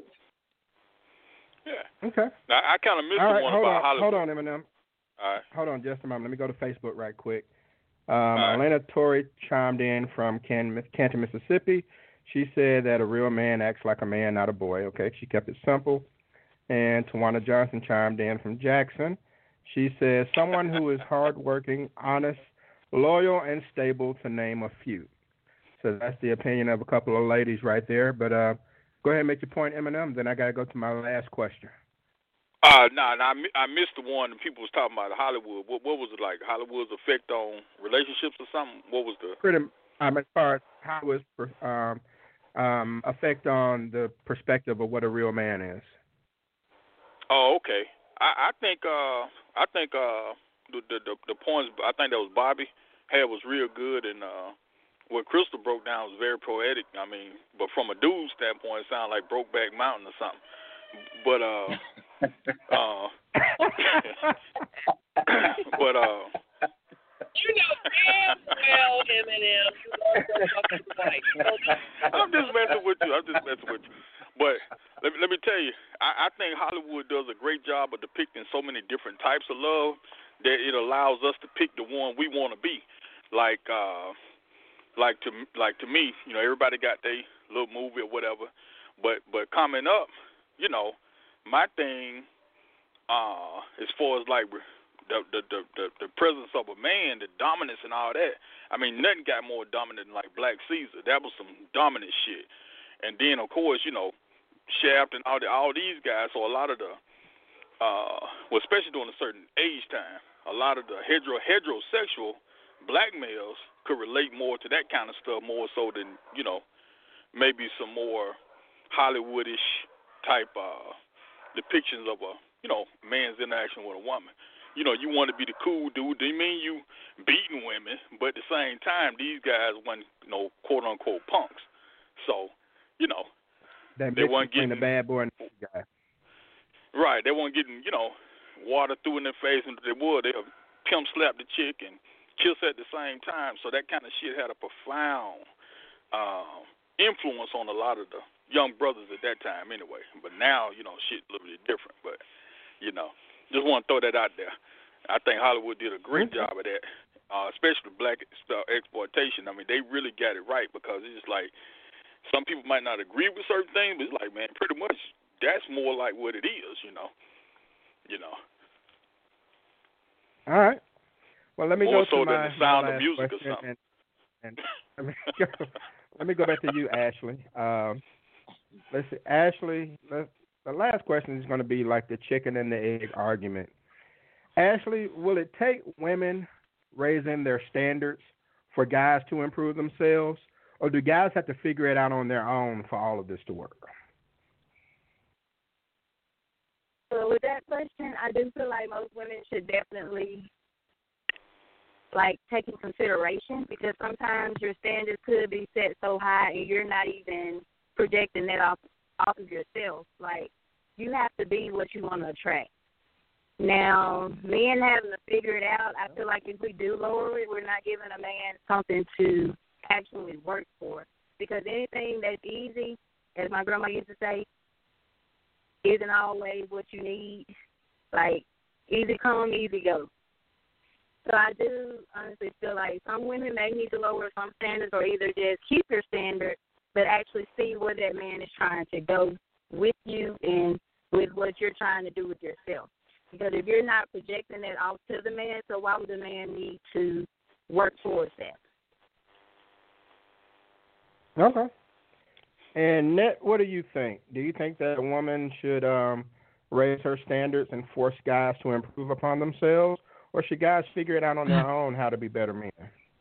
Yeah. Okay. Now, I kind of missed All the right, one hold about on, Hollywood. Hold on, Eminem. All right. Hold on just a moment. Let me go to Facebook right quick. Um, right. Elena Torrey chimed in from Can- Canton, Mississippi. She said that a real man acts like a man, not a boy. Okay, she kept it simple. And Tawana Johnson chimed in from Jackson. She says someone who is hardworking, honest, loyal, and stable, to name a few. So that's the opinion of a couple of ladies right there. But uh, go ahead and make your point, Eminem. Then I got to go to my last question. Uh, nah, nah, I, mi- I missed the one that people was talking about Hollywood. What, what was it like? Hollywood's effect on relationships or something? What was the... Pretty, um, as far as how it's um, um, effect on the perspective of what a real man is. Oh, okay. I, I think uh, I think uh, the, the the the points. I think that was Bobby had was real good, and uh, what Crystal broke down was very poetic. I mean, but from a dude's standpoint, it sounded like Brokeback Mountain or something. But uh, uh, but uh. You know damn well, Eminem, you love your fucking wife. I'm just messing with you. I'm just messing with you. But let me, let me tell you, I, I think Hollywood does a great job of depicting so many different types of love that it allows us to pick the one we want to be. Like, uh, like to like to me, you know, everybody got their little movie or whatever. But but coming up, you know, my thing, uh, as far as like the the, the the the presence of a man, the dominance and all that. I mean, nothing got more dominant than like Black Caesar. That was some dominant shit. And then of course, you know, Shaft and all the, all these guys. So a lot of the, uh, well, especially during a certain age time, a lot of the hetero heterosexual black males could relate more to that kind of stuff more so than, you know, maybe some more Hollywoodish type uh, depictions of a, you know, man's interaction with a woman. You know, you want to be the cool dude. They mean you beating women, but at the same time, these guys weren't, you know, quote unquote punks. So, you know, that they weren't getting getting the bad boy and the good guy. Right, they weren't getting, you know, water through in their face, and they would, they'll pimp slap the chick and kiss at the same time. So that kind of shit had a profound um, influence on a lot of the young brothers at that time anyway. But now, you know, shit a little bit different. But, you know, just want to throw that out there. I think Hollywood did a great job of that, uh, especially black exploitation. I mean, they really got it right, because it's just like some people might not agree with certain things, but it's like, man, pretty much that's more like what it is, you know. You know. All right. Well, let me More go so to than my, the sound my of last music or question, something. And, and let, me go, let me go back to you, Ashley. Um, let's see, Ashley, let's, the last question is going to be like the chicken and the egg argument. Ashley, will it take women raising their standards for guys to improve themselves, or do guys have to figure it out on their own for all of this to work? So with that question, I do feel like most women should definitely like take in consideration, because sometimes your standards could be set so high and you're not even projecting that off off of yourself. Like, you have to be what you want to attract. Now, men having to figure it out, I feel like if we do lower it, we're not giving a man something to actually work for. Because anything that's easy, as my grandma used to say, isn't always what you need. Like, easy come, easy go. So I do honestly feel like some women may need to lower some standards, or either just keep your standard, but actually see where that man is trying to go with you and with what you're trying to do with yourself. Because if you're not projecting that off to the man, so why would the man need to work towards that? Okay. And Net, what do you think? Do you think that a woman should um, raise her standards and force guys to improve upon themselves, or should guys figure it out on their own how to be better men?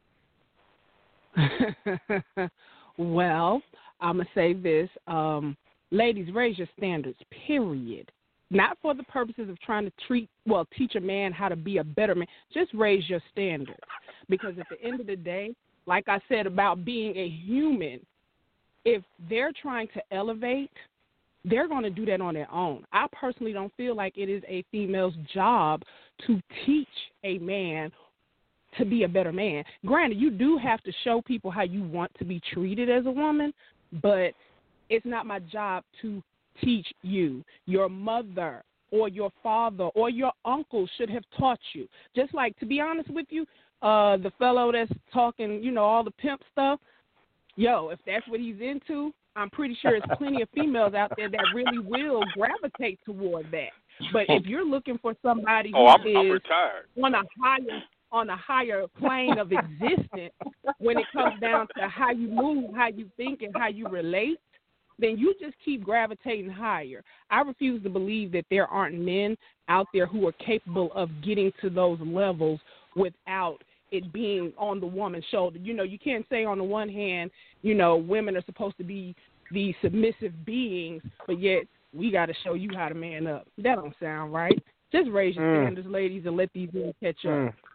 Well, I'm going to say this. Um, ladies, raise your standards, period. Not for the purposes of trying to treat, well, teach a man how to be a better man. Just raise your standards. Because at the end of the day, like I said about being a human, if they're trying to elevate, they're going to do that on their own. I personally don't feel like it is a female's job to teach a man to be a better man. Granted, you do have to show people how you want to be treated as a woman, but it's not my job to teach you. Your mother or your father or your uncle should have taught you. Just like, to be honest with you, uh, the fellow that's talking, you know, all the pimp stuff, yo, if that's what he's into, I'm pretty sure there's plenty of females out there that really will gravitate toward that. But if you're looking for somebody who oh, I'm, is I'm retired. on a higher on a higher plane of existence, when it comes down to how you move, how you think, and how you relate, then you just keep gravitating higher. I refuse to believe that there aren't men out there who are capable of getting to those levels without it being on the woman's shoulder. You know, you can't say on the one hand, you know, women are supposed to be these submissive beings, but yet we got to show you how to man up. That don't sound right. Just raise your Mm. standards, ladies, and let these men catch Mm. up.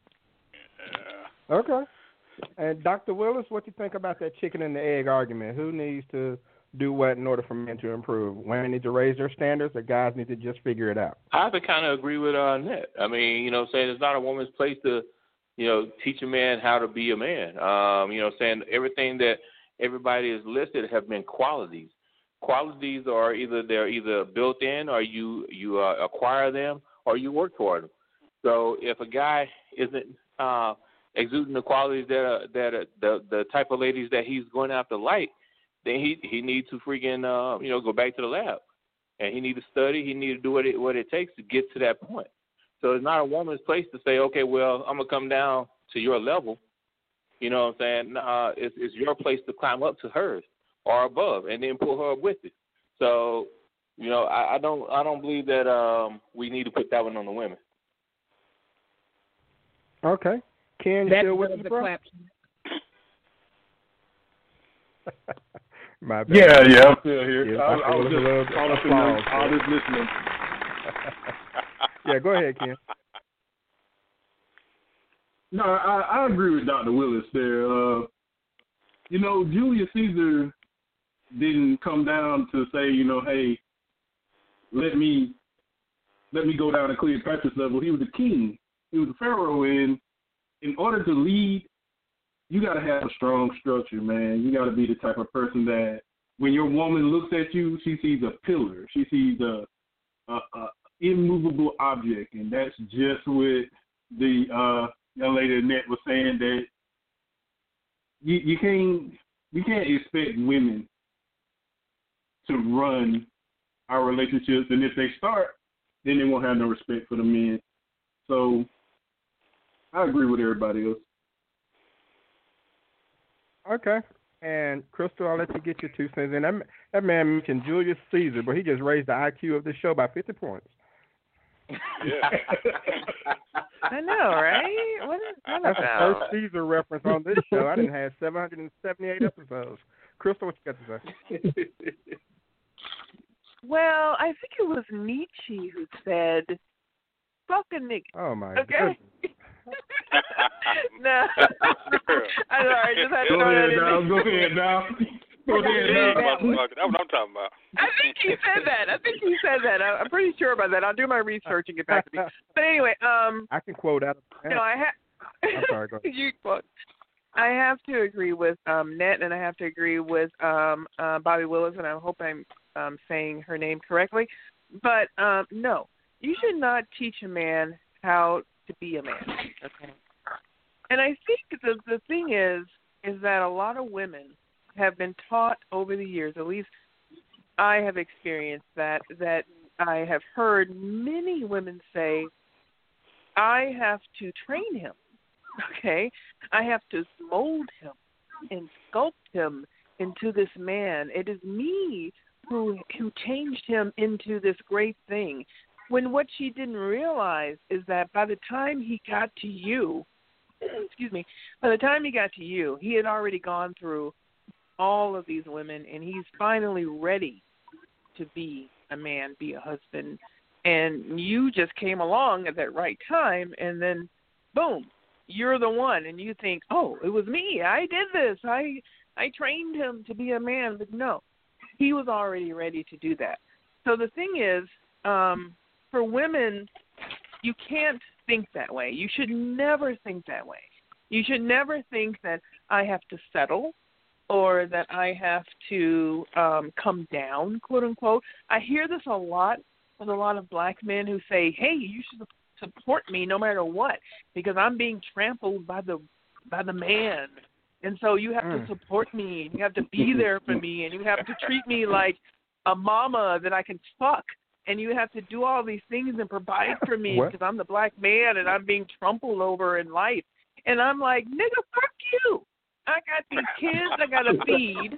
Okay. And Doctor Willis, what you think about that chicken and the egg argument? Who needs to do what in order for men to improve? Women need to raise their standards, or guys need to just figure it out? I have to kind of agree with uh, Net. I mean, you know, saying it's not a woman's place to, you know, teach a man how to be a man. Um, you know, saying everything that everybody has listed have been qualities. Qualities are either they're either built in, or you you uh, acquire them, or you work toward them. So if a guy isn't uh, exuding the qualities that are, that are the the type of ladies that he's going after like, then he he needs to freaking uh, you know go back to the lab, and he needs to study. He needs to do what it what it takes to get to that point. So it's not a woman's place to say, okay, well, I'm gonna come down to your level. You know what I'm saying? Uh, it's it's your place to climb up to hers or above, and then pull her up with it. So, you know, I, I don't I don't believe that um, we need to put that one on the women. Okay. Ken, you That's still with the us, bro? clap. My bad. Yeah, yeah, I'm still here. Yeah, I, I I was feel a little just all up in applause, there, all so. just listening. Yeah, go ahead, Ken. No, I, I agree with Doctor Willis there. Uh, you know, Julius Caesar didn't come down to say, you know, hey, let me let me go down to Cleopatra's level. He was a king. He was a pharaoh, and in order to lead, you got to have a strong structure, man. You got to be the type of person that when your woman looks at you, she sees a pillar. She sees a, a, a immovable object, and that's just what the uh, young lady Annette was saying, that you, you can't you can't expect women to run our relationships, and if they start, then they won't have no respect for the men. So I agree with everybody else. Okay. And Crystal, I'll let you get your two cents in. That, that man mentioned Julius Caesar, but he just raised the I Q of the show by fifty points. Yeah. I know, right? What is that That's about? the first Caesar reference on this show. I didn't have seven hundred seventy-eight episodes. Crystal, what you got to say? Well, I think it was Nietzsche who said, fuck a nigga. Oh, my okay? goodness. No. I know, I just had to Go throw that ahead in now. there. Go ahead now. Go ahead Yeah, now. motherfucker. That's what I'm talking about. I think he said that. I think he said that. I- I'm pretty sure about that. I'll do my research and get back to me. But anyway, um, I can quote out of no, I have. I'm sorry, go ahead. you quote. I have to agree with um, Net, and I have to agree with um, uh, Bobby Willis, and I hope I'm um, saying her name correctly. But um, no, you should not teach a man how to be a man. Okay. And I think the the thing is, is that a lot of women have been taught over the years, at least I have experienced that, that I have heard many women say, I have to train him, okay? I have to mold him and sculpt him into this man. It is me who who changed him into this great thing. When what she didn't realize is that by the time he got to you, excuse me, by the time he got to you, he had already gone through all of these women, and he's finally ready to be a man, be a husband. And you just came along at that right time, and then, boom, you're the one, and you think, oh, it was me. I did this. I I trained him to be a man. But no, he was already ready to do that. So the thing is, um, for women, you can't think that way. You should never think that way. You should never think that I have to settle or that I have to um, come down, quote unquote. I hear this a lot with a lot of black men who say, hey, you should support me no matter what because I'm being trampled by the by the man. And so you have Mm. to support me, and you have to be there for me, and you have to treat me like a mama that I can fuck. And you have to do all these things and provide for me What? because I'm the black man and I'm being trampled over in life. And I'm like, nigga, fuck you. I got these kids I got to feed.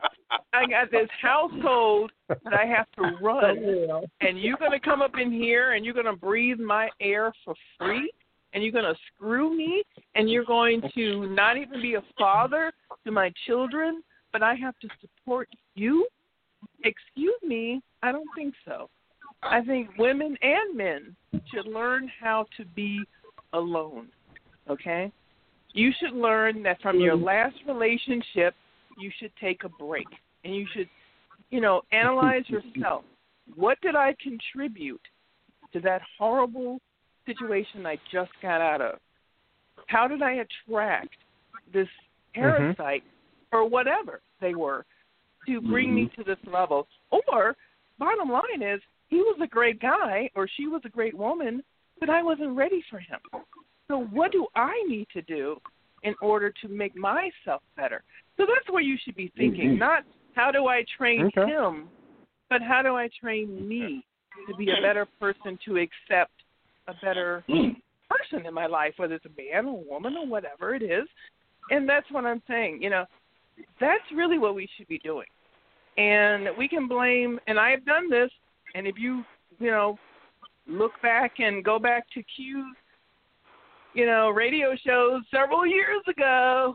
I got this household that I have to run. And you're going to come up in here and you're going to breathe my air for free? And you're going to screw me? And you're going to not even be a father to my children, but I have to support you? Excuse me, I don't think so. I think women and men should learn how to be alone, okay? You should learn that from your last relationship, you should take a break. And you should, you know, analyze yourself. What did I contribute to that horrible situation I just got out of? How did I attract this parasite mm-hmm. or whatever they were to bring mm-hmm. me to this level? Or, bottom line is, he was a great guy or she was a great woman, but I wasn't ready for him. So what do I need to do in order to make myself better? So that's what you should be thinking, mm-hmm. not how do I train okay. him, but how do I train me to be a better person, to accept a better mm. person in my life, whether it's a man or a woman or whatever it is. And that's what I'm saying. You know, that's really what we should be doing. And we can blame, and I have done this, and if you, you know, look back and go back to Q's, you know, radio shows several years ago,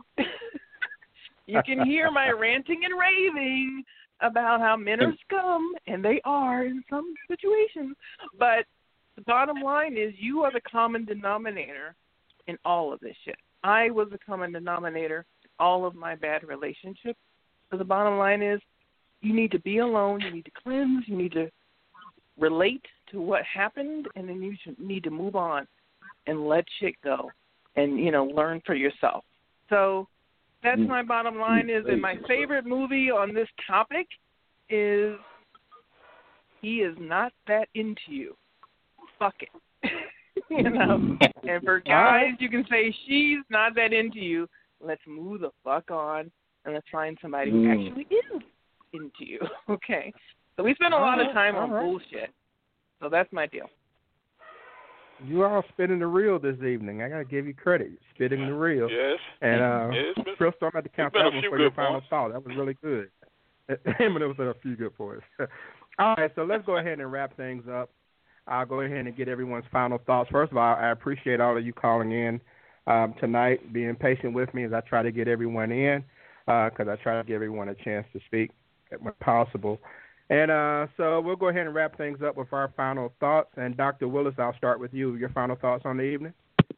you can hear my ranting and raving about how men are scum, and they are in some situations. But the bottom line is you are the common denominator in all of this shit. I was the common denominator in all of my bad relationships. So the bottom line is you need to be alone, you need to cleanse, you need to relate to what happened, and then you should need to move on and let shit go and, you know, learn for yourself. So that's my bottom line is, and my favorite movie on this topic is He Is Not That Into You. Fuck it. You know? And for guys, you can say she's not that into you. Let's move the fuck on and let's find somebody who actually is into you. Okay? So we spend a lot of time on bullshit. So that's my deal. You all spitting the real this evening. I got to give you credit. Spitting the real. Yes. And, uh, yes, Crystal, I'm at the count that one for your final thought. That was really good. Eminem said a few good points. All right, so let's go ahead and wrap things up. I'll go ahead and get everyone's final thoughts. First of all, I appreciate all of you calling in um, tonight, being patient with me as I try to get everyone in, because uh, I try to give everyone a chance to speak when possible. And uh, so we'll go ahead and wrap things up with our final thoughts. And Doctor Willis, I'll start with you. Your final thoughts on the evening?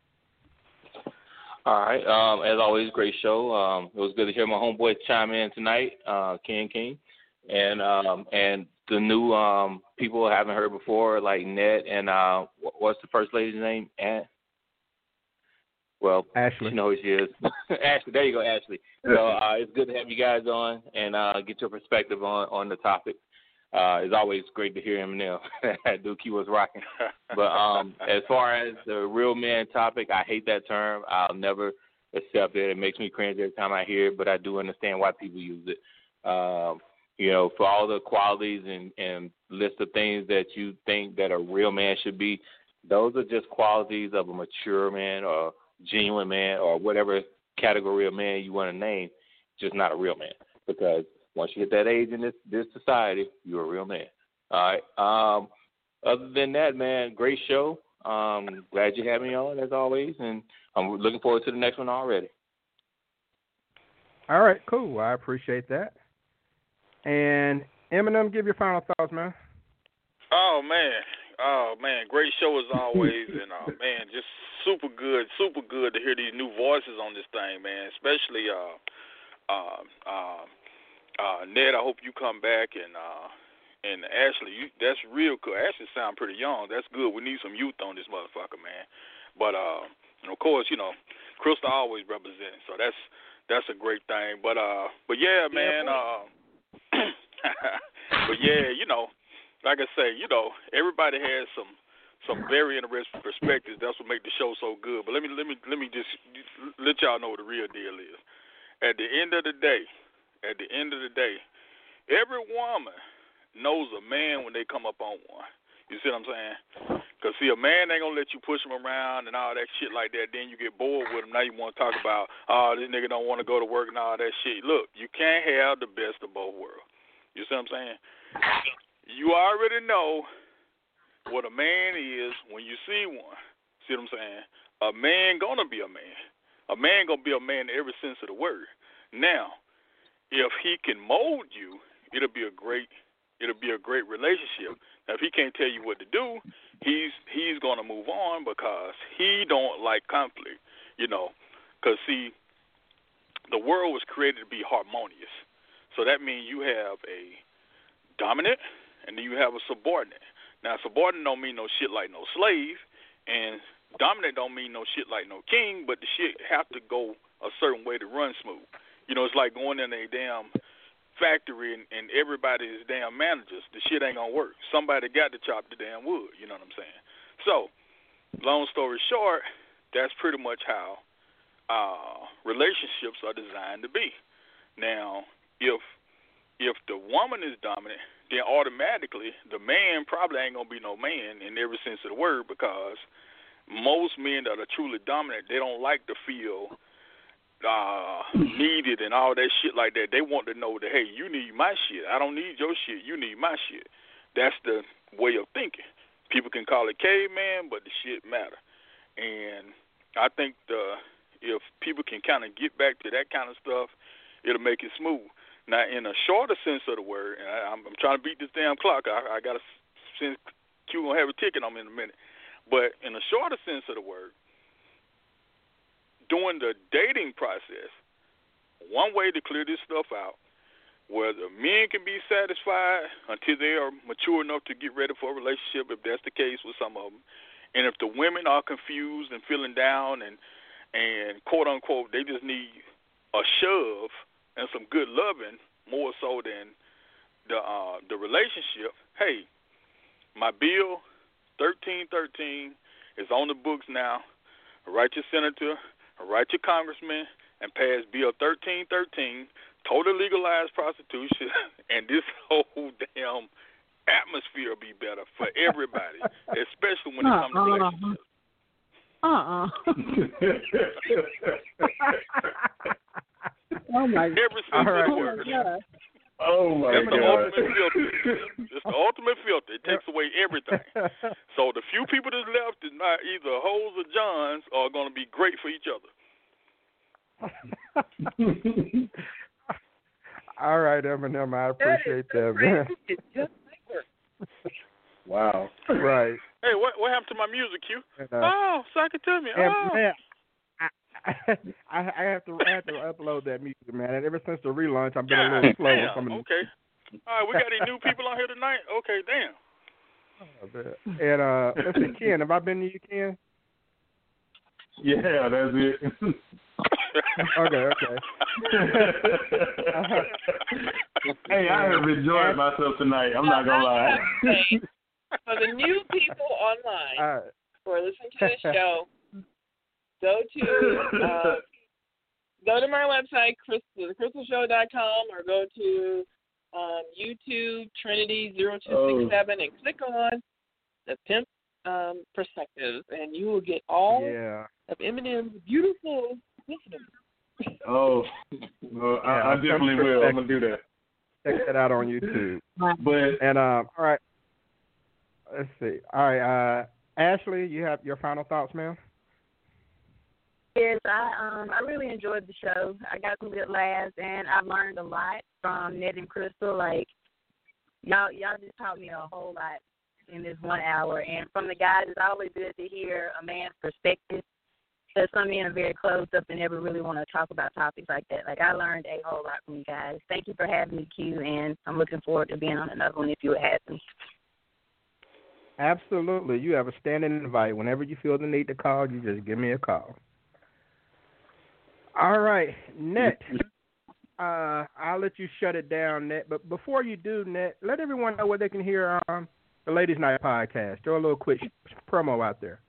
All right. Um, as always, great show. Um, it was good to hear my homeboy chime in tonight, uh, King King. And um, and the new um, people I haven't heard before, like Ned and uh, what's the first lady's name? Aunt? Well, Ashley. You know who she is. Ashley. There you go, Ashley. So uh, it's good to have you guys on and uh, get your perspective on, on the topic. Uh, it's always great to hear Eminem. Dookie was rocking. But um, as far as the real man topic, I hate that term. I'll never accept it. It makes me cringe every time I hear it, but I do understand why people use it. Um, you know, for all the qualities and, and list of things that you think that a real man should be, those are just qualities of a mature man or genuine man or whatever category of man you want to name, just not a real man. Because once you hit that age in this, this society, you're a real man. All right. Um, other than that, man, great show. Um, glad you had me on, as always, and I'm looking forward to the next one already. All right, cool. I appreciate that. And Eminem, give your final thoughts, man. Oh, man. Oh, man. Great show as always. and, uh, man, just super good, super good to hear these new voices on this thing, man, especially uh, uh, uh, uh, Ned, I hope you come back. And uh, and Ashley, you, that's real cool. Ashley sound pretty young. That's good. We need some youth on this motherfucker, man. But, uh, and of course, you know, Crystal always representing, so that's that's a great thing. But, uh, but yeah, man, uh, but yeah, you know, like I say, you know, everybody has some some very interesting perspectives. That's what makes the show so good. But let me let me let me just let y'all know what the real deal is. At the end of the day, at the end of the day, every woman knows a man when they come up on one. You see what I'm saying? Because, see, a man ain't going to let you push him around and all that shit like that. Then you get bored with him. Now you want to talk about, oh, this nigga don't want to go to work and all that shit. Look, you can't have the best of both worlds. You see what I'm saying? You already know what a man is when you see one. See what I'm saying? A man going to be a man. A man going to be a man in every sense of the word. Now, if he can mold you, it'll be a great it'll be a great relationship. Now, if he can't tell you what to do, he's he's going to move on because he don't like conflict, you know. Because, see, the world was created to be harmonious. So that means you have a dominant and then you have a subordinate. Now, subordinate don't mean no shit like no slave, and dominant don't mean no shit like no king, but the shit have to go a certain way to run smooth. You know, it's like going in a damn factory and, and everybody is damn managers. The shit ain't gonna work. Somebody got to chop the damn wood. You know what I'm saying? So, long story short, that's pretty much how uh, relationships are designed to be. Now, if if the woman is dominant, then automatically the man probably ain't gonna be no man in every sense of the word, because most men that are truly dominant, they don't like to feel uh, needed and all that shit like that. They want to know that, hey, you need my shit. I don't need your shit. You need my shit. That's the way of thinking. People can call it caveman, but the shit matter. And I think the if people can kind of get back to that kind of stuff, it'll make it smooth. Now, in a shorter sense of the word, and I, I'm, I'm trying to beat this damn clock. I, I got to since Q gonna have a ticket on me in a minute. But in a shorter sense of the word, during the dating process, one way to clear this stuff out where the men can be satisfied until they are mature enough to get ready for a relationship, if that's the case with some of them. And if the women are confused and feeling down and, and quote unquote, they just need a shove and some good loving more so than the uh, the relationship, hey, my bill thirteen thirteen is on the books now. Write your senator, write your congressman, and pass Bill thirteen thirteen, totally legalize prostitution, and this whole damn atmosphere will be better for everybody, especially when it comes to relationships. Uh-uh. Oh, my God. Every single right. word. Oh, my That's God. the ultimate filter. It's the ultimate filter. It takes away everything. So the few people that's left is not either hoes or Johns are going to be great for each other. All right, Eminem, I appreciate that, man. Wow. Right. Hey, what what happened to my music, Q? Uh, oh, suck it to me. and, Oh. man, I, I, I have to I have to upload that music, man. And ever since the relaunch, I've been a little slow. Damn. on some of the, Okay. All right, we got any new people on here tonight? Okay, damn. And uh, let's see, Ken, have I been to you, Ken? Yeah, that's it. Okay, okay. Hey, I have enjoyed myself tonight. I'm not gonna lie. For the new people online All right. who are listening to this show, go to uh, go to my website, crystal the crystal show dot com, or go to um, YouTube Trinity zero two six seven and click on the Pimp um, Perspectives, and you will get all yeah. of Eminem's beautiful listeners. Oh, well, Yeah, I, I definitely will. I'm gonna do that. Check that out on YouTube. But And uh, all right, let's see. All right, uh, Ashley, you have your final thoughts, ma'am? Yes, I um I really enjoyed the show. I got some good laughs, and I learned a lot from Ned and Crystal. Like y'all, y'all just taught me a whole lot in this one hour. And from the guys, it's always good to hear a man's perspective. Because some men are very closed up and never really want to talk about topics like that. Like I learned a whole lot from you guys. Thank you for having me, Q, and I'm looking forward to being on another one if you would have me. Absolutely. You have a standing invite. Whenever you feel the need to call, you just give me a call. All right, Net. Uh, I'll let you shut it down, Net. But before you do, Net, let everyone know where they can hear um, the Ladies Night podcast. Throw a little quick promo out there.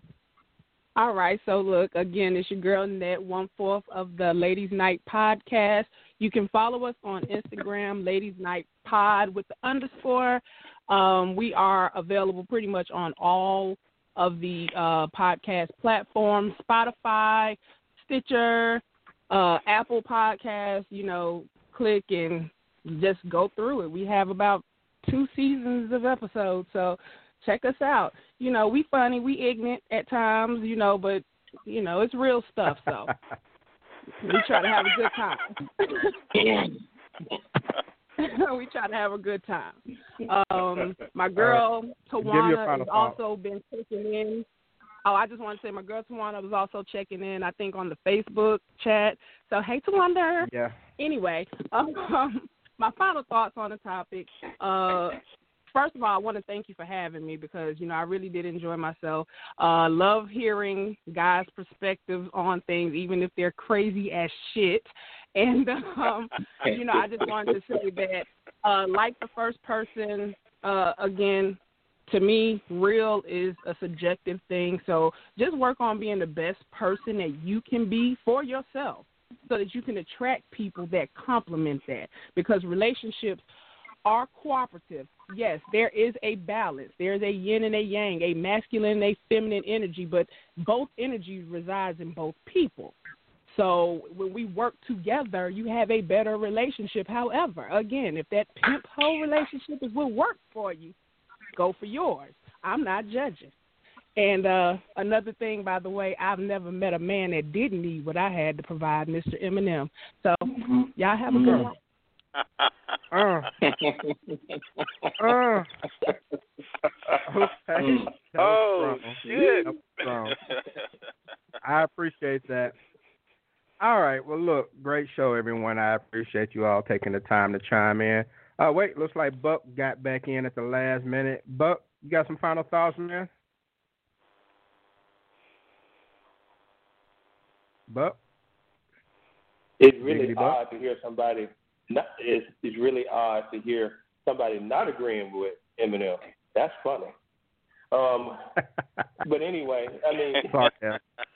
All right, so look, again, it's your girl, Net, one-fourth of the Ladies Night podcast. You can follow us on Instagram, Ladies Night Pod with the underscore. Um, we are available pretty much on all of the uh, podcast platforms, Spotify, Stitcher, uh, Apple Podcasts. You know, click and just go through it. We have about two seasons of episodes, so check us out. You know, we funny, we ignorant at times, you know, but, you know, it's real stuff, so we try to have a good time. We try to have a good time. Um, my girl, right. Tawana, has thought. also been checking in. Oh, I just want to say my girl, Tawana, was also checking in, I think, on the Facebook chat. So, hey, Tawana. Yeah. Anyway, um, my final thoughts on the topic. Uh, First of all, I want to thank you for having me because, you know, I really did enjoy myself. Uh, love hearing guys' perspectives on things, even if they're crazy as shit. And, um, you know, I just wanted to say that, uh, like the first person, uh, again, to me, real is a subjective thing. So just work on being the best person that you can be for yourself so that you can attract people that complement that, because relationships are cooperative. Yes, there is a balance. There is a yin and a yang, a masculine and a feminine energy, but both energies resides in both people. So when we work together, you have a better relationship. However, again, if that pimp hoe relationship is what works for you, go for yours. I'm not judging. And uh, another thing, by the way, I've never met a man that didn't need what I had to provide, Mister Eminem. So y'all have a good one. Uh. uh. Okay. Oh, strong. shit. Strong. I appreciate that. All right. Well, look, great show, everyone. I appreciate you all taking the time to chime in. Uh, wait, looks like Buck got back in at the last minute. Buck, you got some final thoughts, man? Buck? It's really Biggity odd Buck? to hear somebody. Not, it's, it's really odd to hear somebody not agreeing with Eminem. That's funny. Um, but anyway, I mean, Sorry, yeah.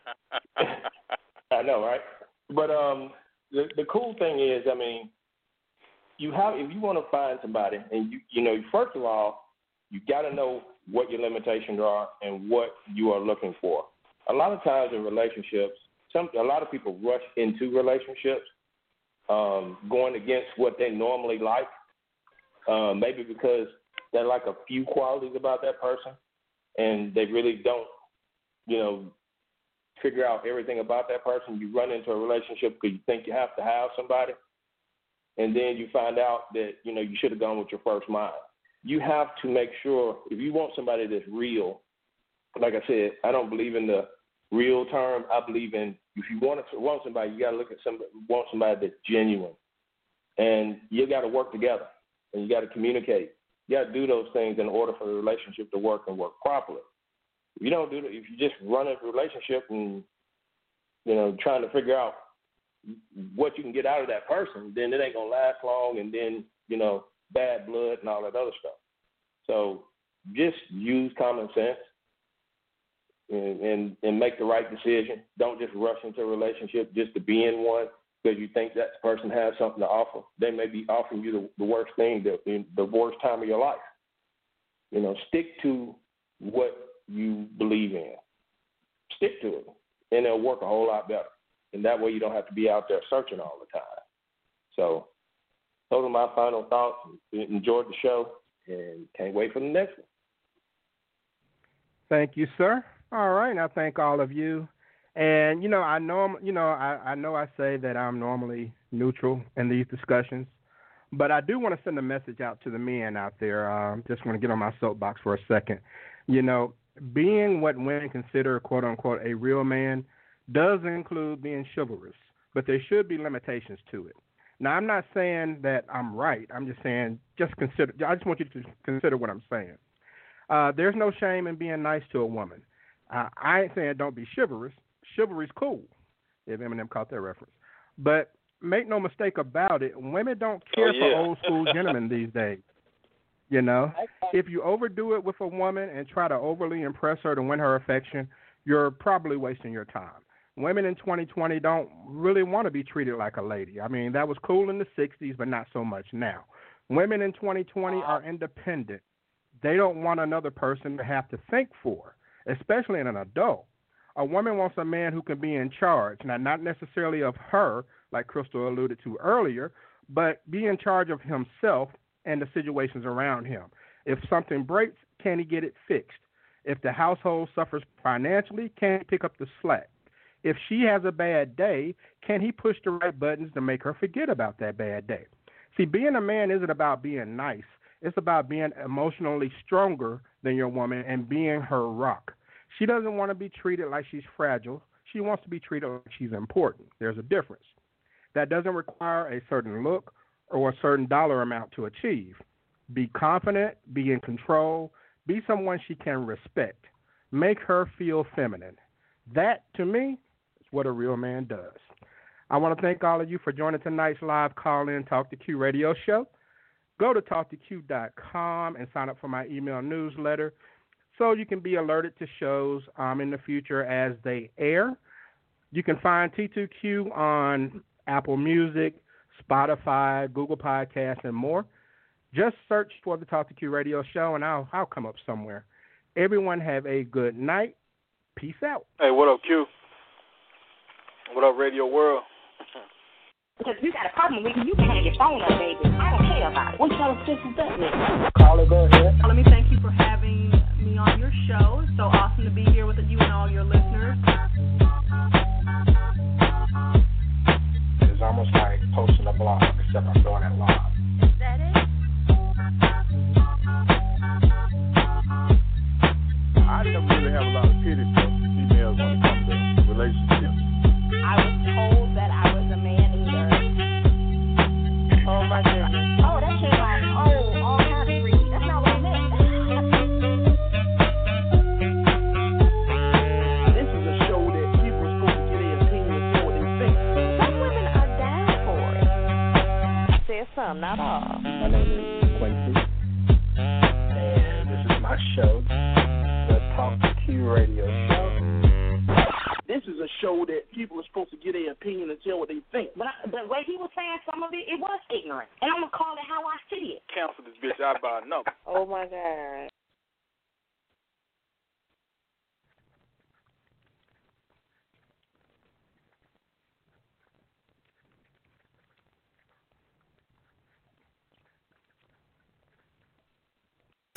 I know, right? But um, the the cool thing is, I mean, you have if you want to find somebody, and you you know, first of all, you got to know what your limitations are and what you are looking for. A lot of times in relationships, some a lot of people rush into relationships, um, going against what they normally like, uh, maybe because they like a few qualities about that person, and they really don't, you know, figure out everything about that person. You run into a relationship because you think you have to have somebody, and then you find out that, you know, you should have gone with your first mind. You have to make sure, if you want somebody that's real, like I said, I don't believe in the real term. I believe in, if you want to want somebody, you got to look at somebody, want somebody that's genuine. And you got to work together, and you got to communicate. You got to do those things in order for the relationship to work and work properly. If you don't do that, if you just run a relationship and, you know, trying to figure out what you can get out of that person, then it ain't going to last long, and then, you know, bad blood and all that other stuff. So just use common sense and, and, and make the right decision. Don't just rush into a relationship just to be in one because you think that person has something to offer. They may be offering you the, the worst thing, the, the worst time of your life. You know, stick to what you believe in. Stick to it, and it'll work a whole lot better. And that way you don't have to be out there searching all the time. So those are my final thoughts. Enjoyed the show, and can't wait for the next one. Thank you, sir. All right, I thank all of you. And, you know, I know, you know, I, I know I say that I'm normally neutral in these discussions, but I do want to send a message out to the men out there. Um, just want to get on my soapbox for a second. You know, being what women consider, quote unquote, a real man does include being chivalrous, but there should be limitations to it. Now, I'm not saying that I'm right. I'm just saying, just consider, I just want you to consider what I'm saying. Uh, there's no shame in being nice to a woman. Uh, I ain't saying don't be chivalrous. Chivalry's cool, if Eminem caught that reference. But make no mistake about it, women don't care oh, yeah. for old school gentlemen these days. You know, if you overdo it with a woman and try to overly impress her to win her affection, you're probably wasting your time. Women in twenty twenty don't really want to be treated like a lady. I mean, that was cool in the sixties, but not so much now. Women in twenty twenty are independent. They don't want another person to have to think for, especially in an adult. A woman wants a man who can be in charge, now not necessarily of her, like Crystal alluded to earlier, but be in charge of himself and the situations around him. If something breaks, can he get it fixed? If the household suffers financially, can he pick up the slack? If she has a bad day, can he push the right buttons to make her forget about that bad day? See, being a man isn't about being nice. It's about being emotionally stronger than your woman and being her rock. She doesn't want to be treated like she's fragile. She wants to be treated like she's important. There's a difference. That doesn't require a certain look or a certain dollar amount to achieve. Be confident, be in control, be someone she can respect. Make her feel feminine. That, to me, is what a real man does. I want to thank all of you for joining tonight's live call-in Talk to Q radio show. Go to talk to q dot com and sign up for my email newsletter so you can be alerted to shows um, in the future as they air. You can find T two Q on Apple Music, Spotify, Google Podcasts, and more. Just search for the Talk to Q radio show, and I'll, I'll come up somewhere. Everyone have a good night. Peace out. Hey, what up, Q? What up, Radio World? Because if you got a problem with me, you can have your phone up, baby. I don't care about it. What kind of sense is that, man? Caller, go ahead. Let me thank you for having me on your show. It's so awesome to be here with you and all your listeners. It's almost like posting a blog, except I'm doing it live. Is that it? I never really have a lot of pity for females when it comes to relationships. I was told that I some, not all. My name is Quincy, and this is my show, the Talk to Q Radio Show. This is a show that people are supposed to get their opinion and tell what they think. But I, the way he was saying some of it, it was ignorant. And I'm going to call it how I see it. Cancel this bitch out by a number. Oh, my God.